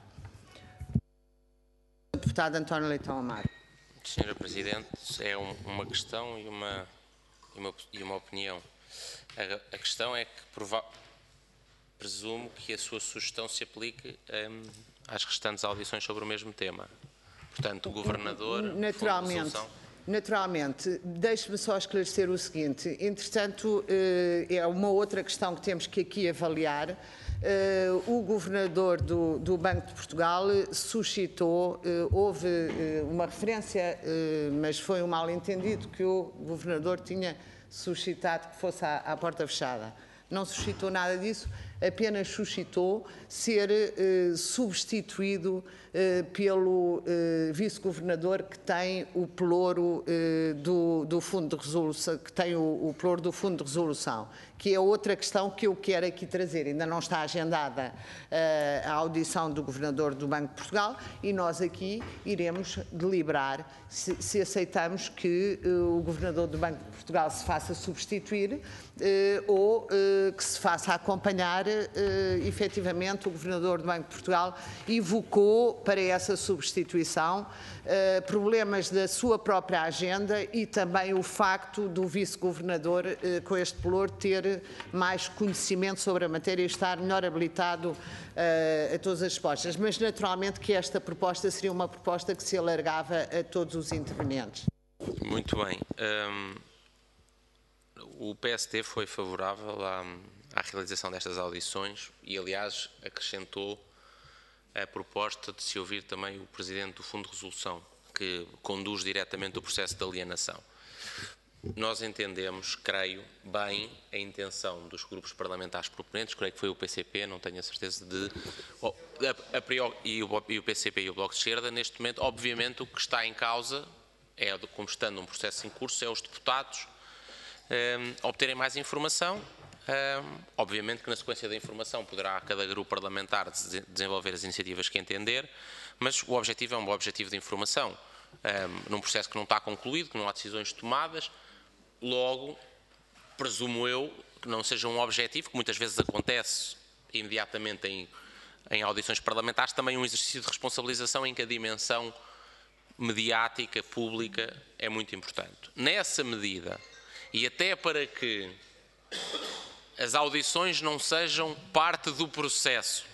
Deputado António Leitão Amaro. Senhora Presidente, é um, uma questão e uma, e uma, e uma opinião. A, a questão é que prova, presumo que a sua sugestão se aplique um, às restantes audições sobre o mesmo tema. Portanto, o Governador... Naturalmente. Naturalmente. Deixe-me só esclarecer o seguinte. Entretanto, é uma outra questão que temos que aqui avaliar. Uh, o governador do, do Banco de Portugal suscitou, uh, houve uh, uma referência, uh, mas foi um mal-entendido, que o governador tinha suscitado que fosse à, à porta fechada. Não suscitou nada disso, apenas suscitou ser uh, substituído uh, pelo uh, vice-governador que tem o pelouro uh, do, do Fundo de Resolução, que tem o, o pelouro do Fundo de Resolução, que é outra questão que eu quero aqui trazer. Ainda não está agendada uh, a audição do governador do Banco de Portugal e nós aqui iremos deliberar se, se aceitamos que uh, o governador do Banco de Portugal se faça substituir uh, ou uh, que se faça acompanhar. Uh, efetivamente, o governador do Banco de Portugal evocou para essa substituição uh, problemas da sua própria agenda e também o facto do vice-governador uh, com este pelouro ter mais conhecimento sobre a matéria e estar melhor habilitado uh, a todas as respostas. Mas, naturalmente, que esta proposta seria uma proposta que se alargava a todos os intervenientes. Muito bem. Um, o P S D foi favorável à, à realização destas audições e, aliás, acrescentou a proposta de se ouvir também o Presidente do Fundo de Resolução, que conduz diretamente o processo de alienação. nós entendemos, creio, bem a intenção dos grupos parlamentares proponentes, creio que foi o P C P, não tenho a certeza de... A, a, a, e, o, e o P C P e o Bloco de Esquerda, neste momento, obviamente, o que está em causa, é, como estando um processo em curso, é os deputados um, obterem mais informação. Um, obviamente que na sequência da informação poderá cada grupo parlamentar desenvolver as iniciativas que entender, mas o objetivo é um bom objetivo de informação. Um, num processo que não está concluído, que não há decisões tomadas, logo, presumo eu, que não seja um objetivo, que muitas vezes acontece imediatamente em, em audições parlamentares, também um exercício de responsabilização em que a dimensão mediática, pública, é muito importante. Nessa medida, e até para que as audições não sejam parte do processo,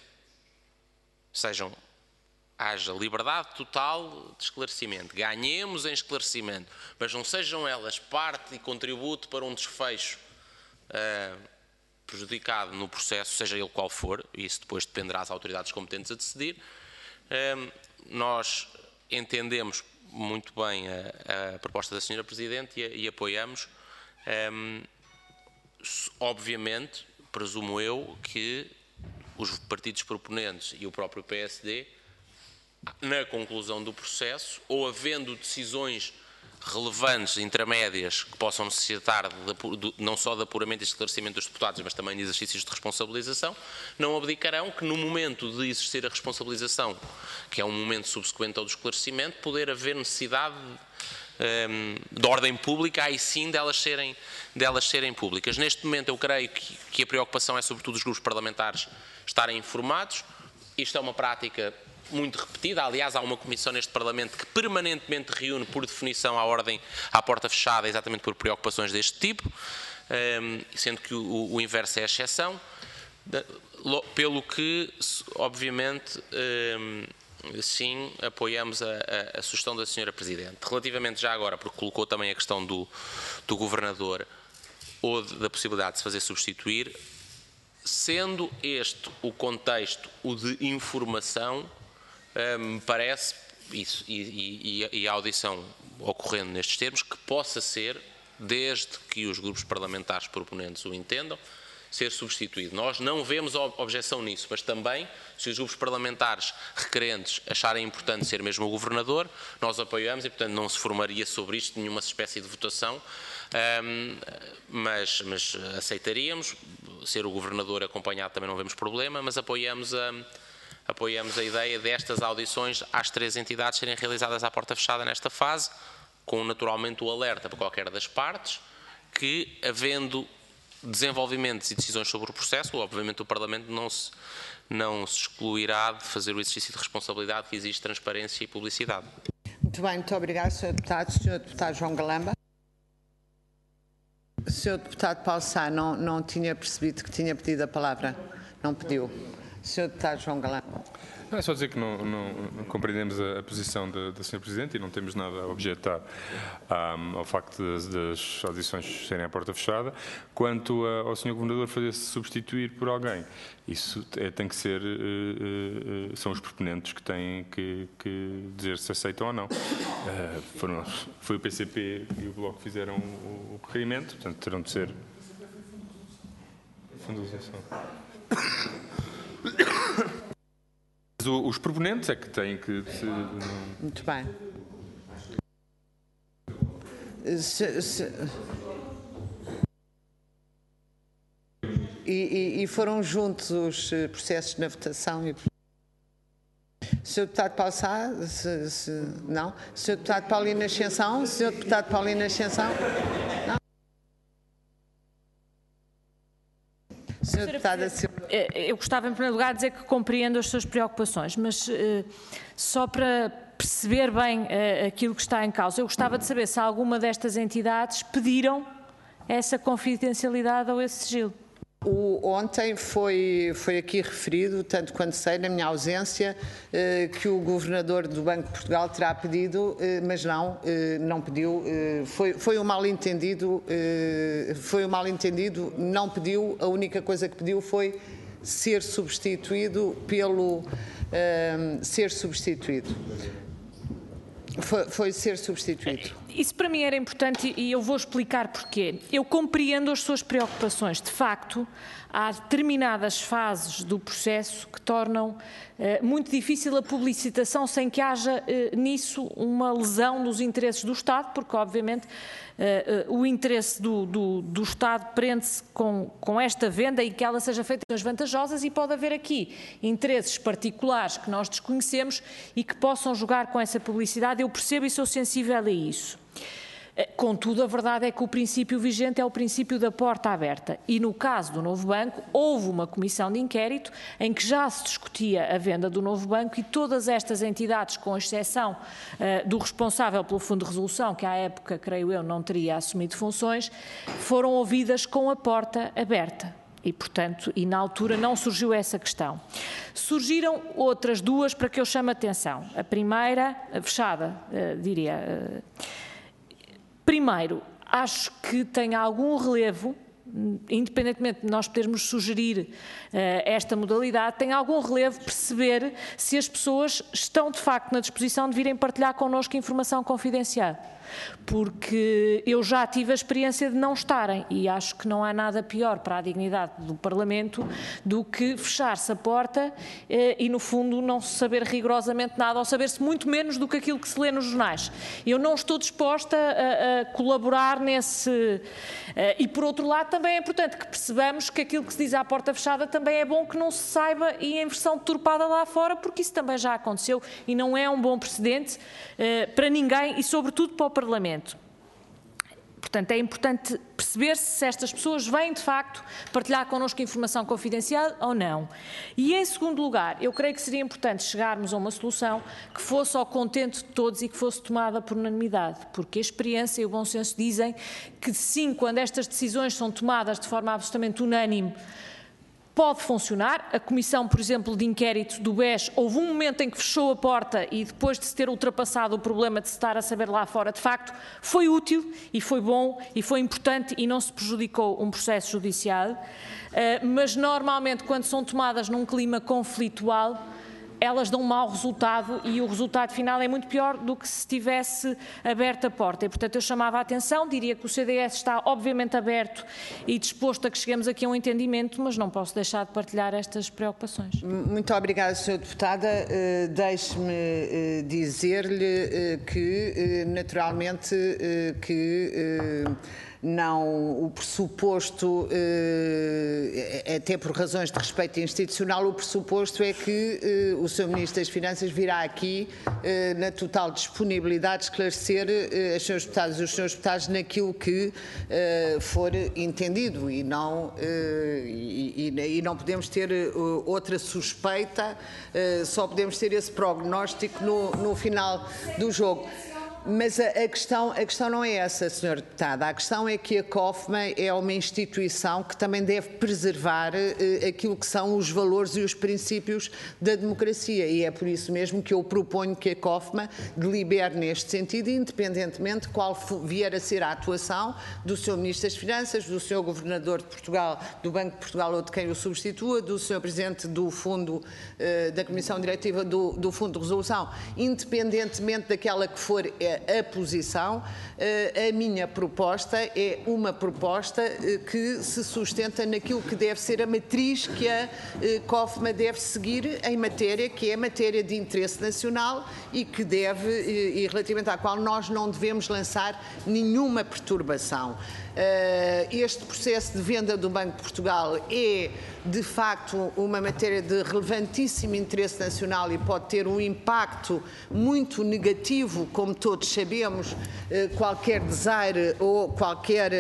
sejam, haja liberdade total de esclarecimento, ganhemos em esclarecimento, mas não sejam elas parte e contributo para um desfecho uh, prejudicado no processo, seja ele qual for, e isso depois dependerá das autoridades competentes a decidir. Uh, nós entendemos muito bem a, a proposta da senhora Presidente e, e apoiamos. Um, obviamente, presumo eu que os partidos proponentes e o próprio P S D, na conclusão do processo, ou havendo decisões relevantes, intermédias, que possam necessitar de, de, não só de apuramento e esclarecimento dos deputados, mas também de exercícios de responsabilização, não abdicarão que no momento de exercer a responsabilização, que é um momento subsequente ao do esclarecimento, poder haver necessidade um, de ordem pública, aí sim delas serem, delas serem públicas. Neste momento eu creio que, que a preocupação é sobretudo os grupos parlamentares estarem informados. Isto é uma prática muito repetida. Aliás, há uma comissão neste Parlamento que permanentemente reúne, por definição, a ordem à porta fechada, exatamente por preocupações deste tipo, sendo que o, o inverso é a exceção, pelo que, obviamente, sim, apoiamos a, a, a sugestão da senhora Presidente. Relativamente já agora, porque colocou também a questão do, do Governador ou de, da possibilidade de se fazer substituir, sendo este o contexto, o de informação, me uh, parece, isso, e, e, e a audição ocorrendo nestes termos, que possa ser, desde que os grupos parlamentares proponentes o entendam, ser substituído. Nós não vemos objeção nisso, mas também, se os grupos parlamentares requerentes acharem importante ser mesmo o Governador, nós apoiamos e, portanto, não se formaria sobre isto nenhuma espécie de votação, um, mas, mas aceitaríamos. Ser o Governador acompanhado também não vemos problema, mas apoiamos a... Apoiamos a ideia destas audições às três entidades serem realizadas à porta fechada nesta fase, com naturalmente o alerta para qualquer das partes, que havendo desenvolvimentos e decisões sobre o processo, obviamente o Parlamento não se, não se excluirá de fazer o exercício de responsabilidade que exige transparência e publicidade. Muito bem, muito obrigado, senhor Deputado. senhor Deputado João Galamba. O senhor Deputado Paulo Sá não, não tinha percebido que tinha pedido a palavra. Não pediu. senhor Deputado João Galamba. Não, é só dizer que não, não, não compreendemos a, a posição da, da senhora Presidente e não temos nada a objetar um, ao facto das, das audições serem à porta fechada. Quanto a, ao senhor Governador fazer-se substituir por alguém, isso é, tem que ser, uh, uh, são os proponentes que têm que, que dizer se aceitam ou não. Uh, foram, foi o P C P e o Bloco que fizeram o, o requerimento, portanto terão de ser... Fundalização. Os proponentes é que têm que... Se... Muito bem. Se, se... E, e, e foram juntos os processos na votação e... senhor Deputado Paulo Sá, se, se... não? senhor Deputado Paulino Ascensão, senhor Deputado Paulino Ascensão, não? senhor Deputado Silva. Eu gostava, em primeiro lugar, de dizer que compreendo as suas preocupações, mas uh, só para perceber bem uh, aquilo que está em causa, eu gostava de saber se alguma destas entidades pediram essa confidencialidade ou esse sigilo. O, ontem foi, foi aqui referido, tanto quanto sei, na minha ausência, eh, que o Governador do Banco de Portugal terá pedido, eh, mas não, eh, não pediu, eh, foi, foi um mal-entendido, eh, foi um mal-entendido, não pediu, a única coisa que pediu foi ser substituído pelo, eh, ser substituído, foi, foi ser substituído. Isso para mim era importante e eu vou explicar porquê. Eu compreendo as suas preocupações. De facto, há determinadas fases do processo que tornam eh, muito difícil a publicitação sem que haja eh, nisso uma lesão dos interesses do Estado, porque obviamente eh, eh, o interesse do, do, do Estado prende-se com, com esta venda e que ela seja feita em vantajosas, e pode haver aqui interesses particulares que nós desconhecemos e que possam jogar com essa publicidade. Eu percebo e sou sensível a isso. Contudo, a verdade é que o princípio vigente é o princípio da porta aberta e, no caso do Novo Banco, houve uma comissão de inquérito em que já se discutia a venda do Novo Banco e todas estas entidades, com exceção uh, do responsável pelo Fundo de Resolução, que à época, creio eu, não teria assumido funções, foram ouvidas com a porta aberta. E, portanto, e na altura não surgiu essa questão. Surgiram outras duas para que eu chame a atenção. A primeira, a fechada, uh, diria... Uh, Primeiro, acho que tem algum relevo, independentemente de nós podermos sugerir uh, esta modalidade, tem algum relevo perceber se as pessoas estão de facto na disposição de virem partilhar connosco informação confidencial. Porque eu já tive a experiência de não estarem e acho que não há nada pior para a dignidade do Parlamento do que fechar-se a porta eh, e, no fundo, não se saber rigorosamente nada ou saber-se muito menos do que aquilo que se lê nos jornais. Eu não estou disposta a, a colaborar nesse... Eh, e, por outro lado, também é importante que percebamos que aquilo que se diz à porta fechada também é bom que não se saiba e em versão deturpada lá fora, porque isso também já aconteceu e não é um bom precedente eh, para ninguém e, sobretudo, para o Parlamento. Portanto, é importante perceber se estas pessoas vêm, de facto, partilhar connosco informação confidencial ou não. E, em segundo lugar, eu creio que seria importante chegarmos a uma solução que fosse ao contento de todos e que fosse tomada por unanimidade, porque a experiência e o bom senso dizem que, sim, quando estas decisões são tomadas de forma absolutamente unânime, pode funcionar. A comissão, por exemplo, de inquérito do B E S, houve um momento em que fechou a porta e depois de se ter ultrapassado o problema de se estar a saber lá fora, de facto, foi útil e foi bom e foi importante e não se prejudicou um processo judicial, mas normalmente quando são tomadas num clima conflitual, elas dão um mau resultado e o resultado final é muito pior do que se tivesse aberto a porta. E, portanto, eu chamava a atenção, diria que o C D S está obviamente aberto e disposto a que cheguemos aqui a um entendimento, mas não posso deixar de partilhar estas preocupações. Muito obrigada, senhora Deputada. Uh, Deixe-me uh, dizer-lhe uh, que, uh, naturalmente, uh, que... Uh, não, o pressuposto, até por razões de respeito institucional, o pressuposto é que o senhor Ministro das Finanças virá aqui na total disponibilidade de esclarecer as senhoras deputadas e os senhores deputados naquilo que for entendido e não, e, e não podemos ter outra suspeita, só podemos ter esse prognóstico no, no final do jogo. Mas a, a, questão, a questão não é essa, senhora Deputada. A questão é que a COFMA é uma instituição que também deve preservar eh, aquilo que são os valores e os princípios da democracia. E é por isso mesmo que eu proponho que a COFMA delibere neste sentido, independentemente de qual vier a ser a atuação do senhor Ministro das Finanças, do senhor Governador de Portugal, do Banco de Portugal ou de quem o substitua, do senhor Presidente do Fundo, eh, da Comissão Diretiva do, do Fundo de Resolução. Independentemente daquela que for a posição, a minha proposta é uma proposta que se sustenta naquilo que deve ser a matriz que a COFMA deve seguir em matéria, que é matéria de interesse nacional e que deve, e relativamente à qual nós não devemos lançar nenhuma perturbação. Este processo de venda do Banco de Portugal é, de facto, uma matéria de relevantíssimo interesse nacional e pode ter um impacto muito negativo, como todos sabemos, qualquer desaire ou qualquer,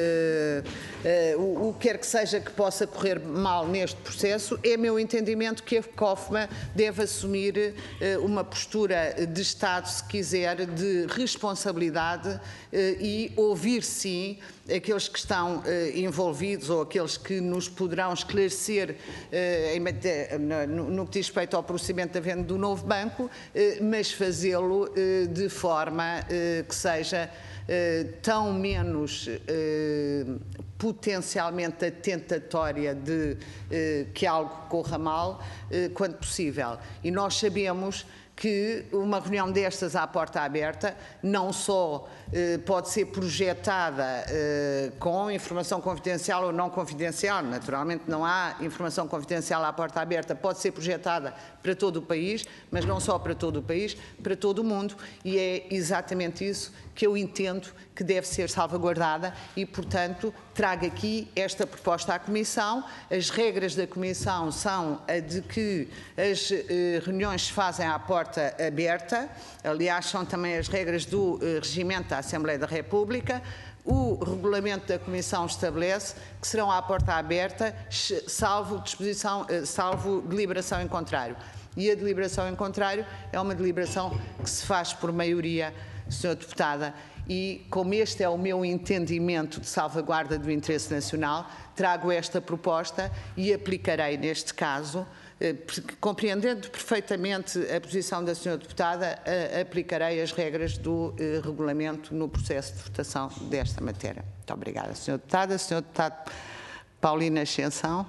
o que quer que seja que possa correr mal neste processo. É meu entendimento que a COFMA deve assumir uma postura de Estado, se quiser, de responsabilidade e ouvir, sim, aqueles que estão uh, envolvidos ou aqueles que nos poderão esclarecer uh, em, uh, no, no que diz respeito ao procedimento da venda do novo banco, uh, mas fazê-lo uh, de forma uh, que seja uh, tão menos uh, potencialmente atentatória de uh, que algo corra mal uh, quanto possível. E nós sabemos que uma reunião destas à porta aberta não só eh, pode ser projetada eh, com informação confidencial ou não confidencial, naturalmente não há informação confidencial à porta aberta, pode ser projetada para todo o país, mas não só para todo o país, para todo o mundo, e é exatamente isso que eu entendo que deve ser salvaguardada e, portanto, trago aqui esta proposta à Comissão. As regras da Comissão são a de que as eh, reuniões se fazem à porta aberta, aliás, são também as regras do eh, regimento da Assembleia da República. O regulamento da Comissão estabelece que serão à porta aberta, salvo disposição, eh, salvo deliberação em contrário. E a deliberação em contrário é uma deliberação que se faz por maioria, senhora Deputada, e como este é o meu entendimento de salvaguarda do interesse nacional, trago esta proposta e aplicarei neste caso, eh, compreendendo perfeitamente a posição da senhora Deputada, eh, aplicarei as regras do eh, regulamento no processo de votação desta matéria. Muito obrigada, senhora Deputada. senhora Deputada Paulina Ascensão.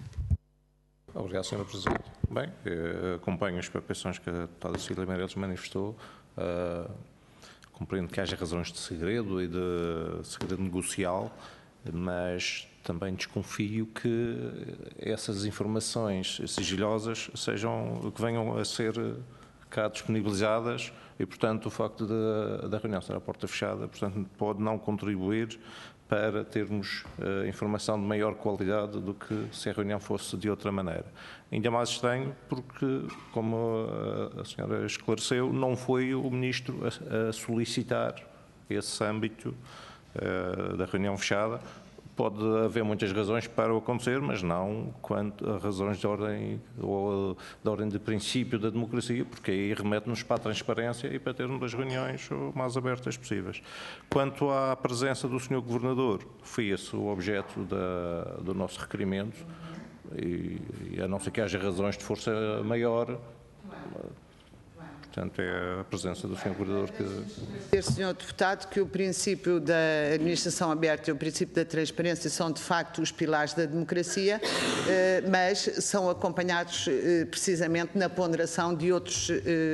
Obrigado, senhora Presidente. Bem, acompanho as preocupações que a deputada Cecília Meireles manifestou. Uh, compreendo que haja razões de segredo e de segredo negocial, mas também desconfio que essas informações sigilosas sejam, que venham a ser cá disponibilizadas e, portanto, o facto da, da reunião ser à porta fechada, portanto, pode não contribuir para termos uh, informação de maior qualidade do que se a reunião fosse de outra maneira. Ainda mais estranho porque, como a, a senhora esclareceu, não foi o Ministro a, a solicitar esse âmbito uh, da reunião fechada. Pode haver muitas razões para o acontecer, mas não quanto a razões de ordem ou de ordem de princípio da democracia, porque aí remete-nos para a transparência e para termos as reuniões o mais abertas possíveis. Quanto à presença do senhor Governador, foi esse o objeto da, do nosso requerimento e, e a não ser que haja razões de força maior, portanto, é a presença do senhor Governador que... senhor Deputado, que o princípio da administração aberta e o princípio da transparência são, de facto, os pilares da democracia, mas são acompanhados precisamente na ponderação de outros,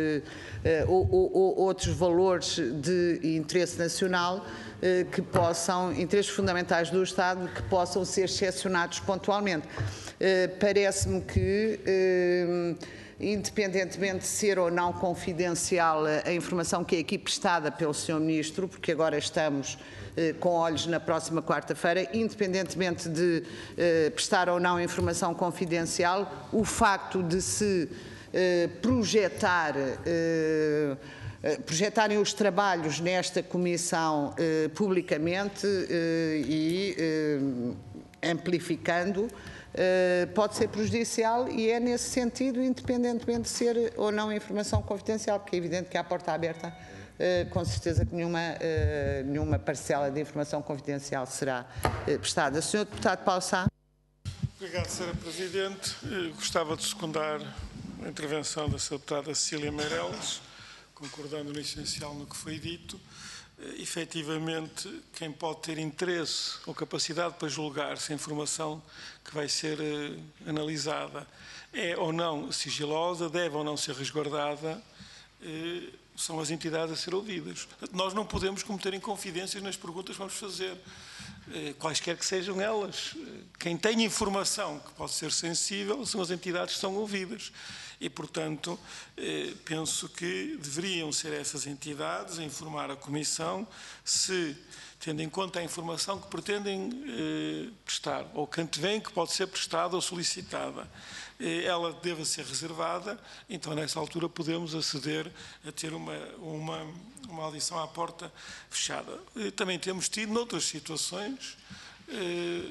outros valores de interesse nacional que possam, interesses fundamentais do Estado, que possam ser excepcionados pontualmente. Parece-me que independentemente de ser ou não confidencial a informação que é aqui prestada pelo senhor Ministro, porque agora estamos eh, com olhos na próxima quarta-feira, independentemente de eh, prestar ou não informação confidencial, o facto de se eh, projetar, eh, projetarem os trabalhos nesta comissão eh, publicamente eh, e eh, amplificando, Uh, pode ser prejudicial e é nesse sentido, independentemente de ser ou não informação confidencial, porque é evidente que há porta aberta, uh, com certeza que nenhuma, uh, nenhuma parcela de informação confidencial será uh, prestada. senhor Deputado Paulo Sá. Obrigado, senhora Presidente. Eu gostava de secundar a intervenção da senhora Deputada Cecília Meireles, concordando no essencial no que foi dito. Uh, efetivamente, quem pode ter interesse ou capacidade para julgar se a informação que vai ser uh, analisada é ou não sigilosa, deve ou não ser resguardada, uh, são as entidades a ser ouvidas. Nós não podemos cometer inconfidências nas perguntas que vamos fazer, uh, quaisquer que sejam elas. Uh, quem tem informação que pode ser sensível são as entidades que são ouvidas. E, portanto, eh, penso que deveriam ser essas entidades a informar a Comissão se, tendo em conta a informação que pretendem eh, prestar, ou que antevêm que pode ser prestada ou solicitada, eh, ela deva ser reservada, então, nessa altura, podemos aceder a ter uma, uma, uma audição à porta fechada. Eh, também temos tido, noutras situações, eh,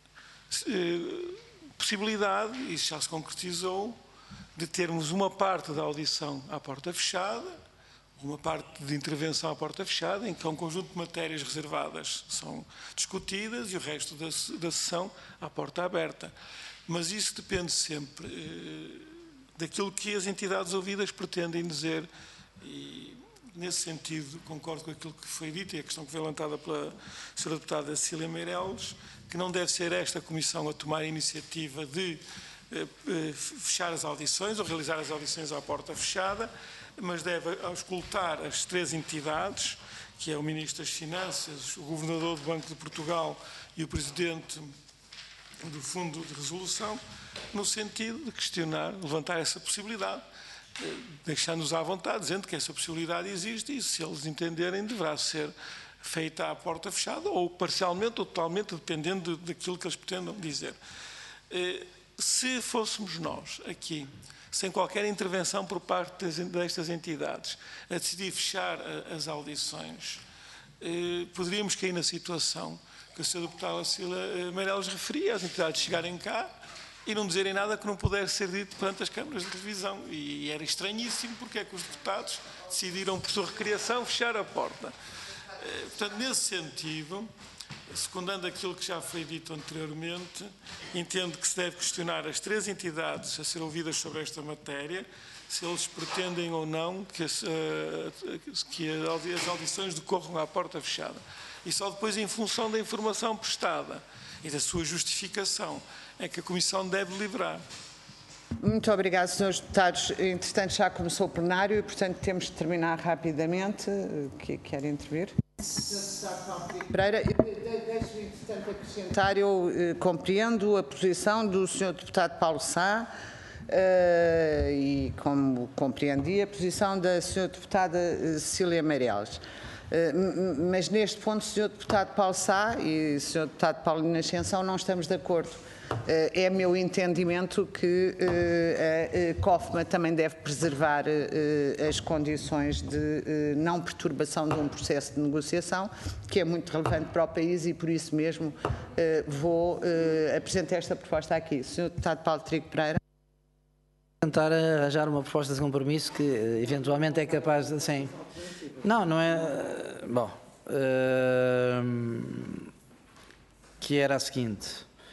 eh, possibilidade, e isso já se concretizou, de termos uma parte da audição à porta fechada, uma parte de intervenção à porta fechada, em que um conjunto de matérias reservadas são discutidas e o resto da, da sessão à porta aberta. Mas isso depende sempre eh, daquilo que as entidades ouvidas pretendem dizer e, nesse sentido, concordo com aquilo que foi dito e a questão que foi levantada pela senhora Deputada Cecília Meireles, que não deve ser esta Comissão a tomar a iniciativa de fechar as audições ou realizar as audições à porta fechada, mas deve auscultar as três entidades, que é o Ministro das Finanças, o Governador do Banco de Portugal e o Presidente do Fundo de Resolução, no sentido de questionar, levantar essa possibilidade, deixando-nos à vontade, dizendo que essa possibilidade existe e, se eles entenderem, deverá ser feita à porta fechada ou parcialmente ou totalmente, dependendo daquilo que eles pretendam dizer. Se fôssemos nós aqui, sem qualquer intervenção por parte destas entidades, a decidir fechar as audições, poderíamos cair na situação que o senhor deputado Acília Meireles referia, as entidades chegarem cá e não dizerem nada que não pudesse ser dito perante as câmaras de revisão. E era estranhíssimo porque é que os deputados decidiram, por sua recriação, fechar a porta. Portanto, nesse sentido, secundando aquilo que já foi dito anteriormente, entendo que se deve questionar as três entidades a ser ouvidas sobre esta matéria, se eles pretendem ou não que as, que as audições decorram à porta fechada. E só depois, em função da informação prestada e da sua justificação, é que a Comissão deve deliberar. Muito obrigado, senhores deputados. Entretanto, já começou o plenário e, portanto, temos de terminar rapidamente. Que quer intervir? Pereira, deixe-me, entretanto, acrescentar, eu eh, compreendo a posição do senhor deputado Paulo Sá eh, e, como compreendi, a posição da senhora deputada Cecília Meireles. Uh, mas neste ponto, senhor deputado Paulo Sá e senhor deputado Paulino Ascensão, não estamos de acordo. Uh, é meu entendimento que uh, a COFMA também deve preservar uh, as condições de uh, não perturbação de um processo de negociação, que é muito relevante para o país e por isso mesmo uh, vou uh, apresentar esta proposta aqui. senhor deputado Paulo Trigo Pereira. Tentar arranjar uma proposta de compromisso que eventualmente é capaz de... Sim. Não, não é... Bom, uh, que era a seguinte,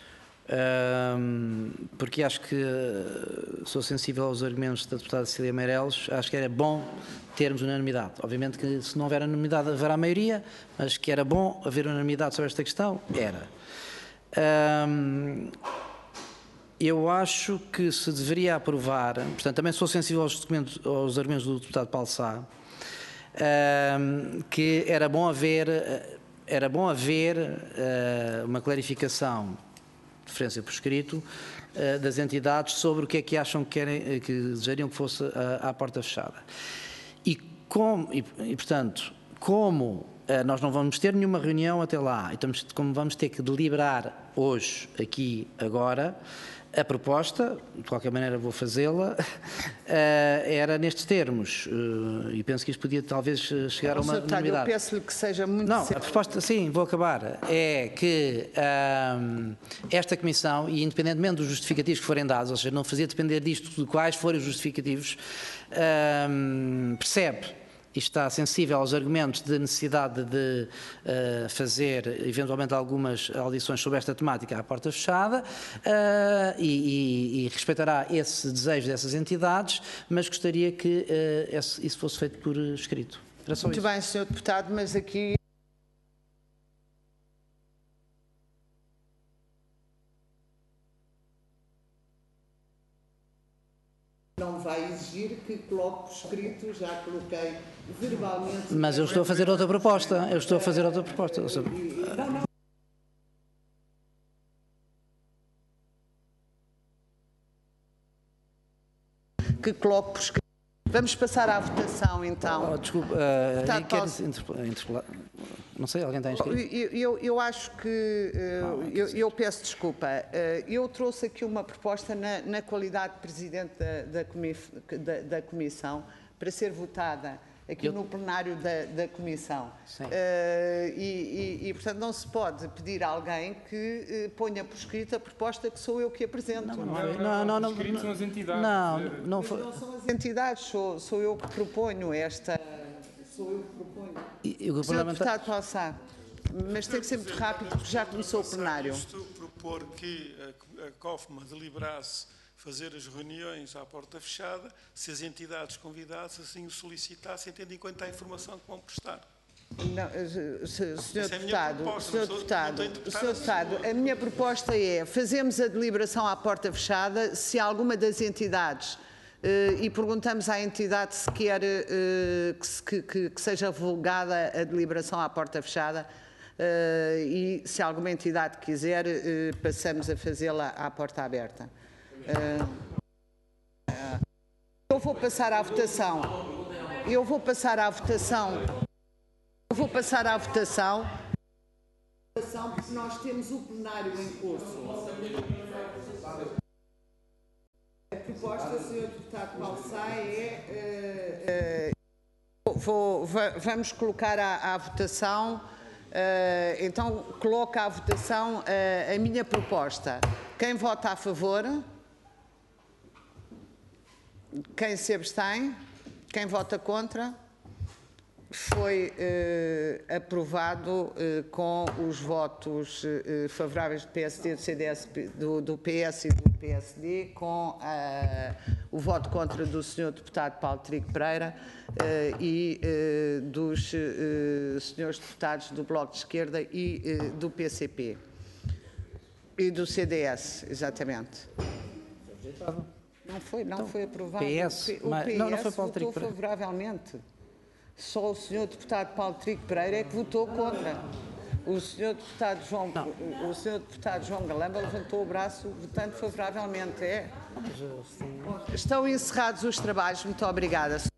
uh, porque acho que sou sensível aos argumentos da deputada Cecília Meireles, acho que era bom termos unanimidade. Obviamente que se não houver unanimidade haverá maioria, mas que era bom haver unanimidade sobre esta questão, era. Uh, Eu acho que se deveria aprovar, portanto, também sou sensível aos, documentos, aos argumentos do deputado Paulo Sá, uh, que era bom haver, era bom haver uh, uma clarificação, referência por escrito, uh, das entidades sobre o que é que acham que, querem, que desejariam que fosse uh, à porta fechada. E, como, e, e portanto, como uh, nós não vamos ter nenhuma reunião até lá, e estamos, como vamos ter que deliberar hoje, aqui, agora, a proposta, de qualquer maneira vou fazê-la, era nestes termos, e penso que isto podia talvez chegar a uma unanimidade. Eu peço-lhe que seja muito... Não, a proposta, sim, vou acabar, é que um, esta Comissão, e independentemente dos justificativos que forem dados, ou seja, não fazia depender disto de quais forem os justificativos, um, percebe e está sensível aos argumentos de necessidade de uh, fazer eventualmente algumas audições sobre esta temática à porta fechada uh, e, e, e respeitará esse desejo dessas entidades, mas gostaria que uh, esse, isso fosse feito por escrito. Era só Muito isso. bem, senhor deputado, mas aqui... Não vai exigir que coloque por escrito, já coloquei verbalmente... Mas eu estou a fazer outra proposta, eu estou a fazer outra proposta. Não, não. Que coloque por escrito. Vamos passar à votação, então. Oh, desculpa, uh, quero interpelar. Não sei, alguém está inscrito? Eu, eu, eu acho que, uh, ah, eu, eu peço desculpa, uh, eu trouxe aqui uma proposta na, na qualidade de Presidente da, da, comi, da, da Comissão para ser votada aqui eu... no plenário da, da Comissão. Uh, e, e, e, portanto, não se pode pedir a alguém que uh, ponha por escrito a proposta que sou eu que apresento. Não, não, não. não, não, não, são as entidades. Não, não, não, foi... não são as entidades, sou, sou eu que proponho esta... Sou eu que proponho. E, o senhor deputado Paulo Sá, mas tem que ser muito rápido porque já começou o plenário. Estou a propor que a, a COFMA deliberasse fazer as reuniões à porta fechada, se as entidades convidadas assim o solicitassem, tendo em conta a informação que vão prestar. Não, senhor deputado, é proposta, senhor sou, deputado, senhor deputado, a minha proposta é fazermos a deliberação à porta fechada se alguma das entidades e perguntamos à entidade se quer que, se, que, que seja divulgada a deliberação à porta fechada e, se alguma entidade quiser, passamos a fazê-la à porta aberta. Eu vou passar à votação. Eu vou passar à votação. Eu vou passar à votação. Porque nós temos o plenário em curso. A proposta, senhor Deputado Paulo Sá, é... Uh, uh, vou, vamos colocar à, à votação, uh, então coloco à votação uh, a minha proposta. Quem vota a favor? Quem se abstém? Quem vota contra? Foi uh, aprovado uh, com os votos uh, favoráveis do P S D, do C D S, do, do P S e do P S D, com uh, o voto contra do senhor Deputado Paulo Trigo Pereira uh, e uh, dos uh, senhores deputados do Bloco de Esquerda e uh, do P C P. E do C D S, exatamente. Não foi, não foi aprovado. P S, o mas, P S não, não foi Paulo Trigo votou Pereira. favoravelmente. Só o senhor Deputado Paulo Trigo Pereira é que votou contra. O senhor Deputado João, o senhor Deputado João Galamba levantou o braço votando favoravelmente. É. Estão encerrados os trabalhos. Muito obrigada.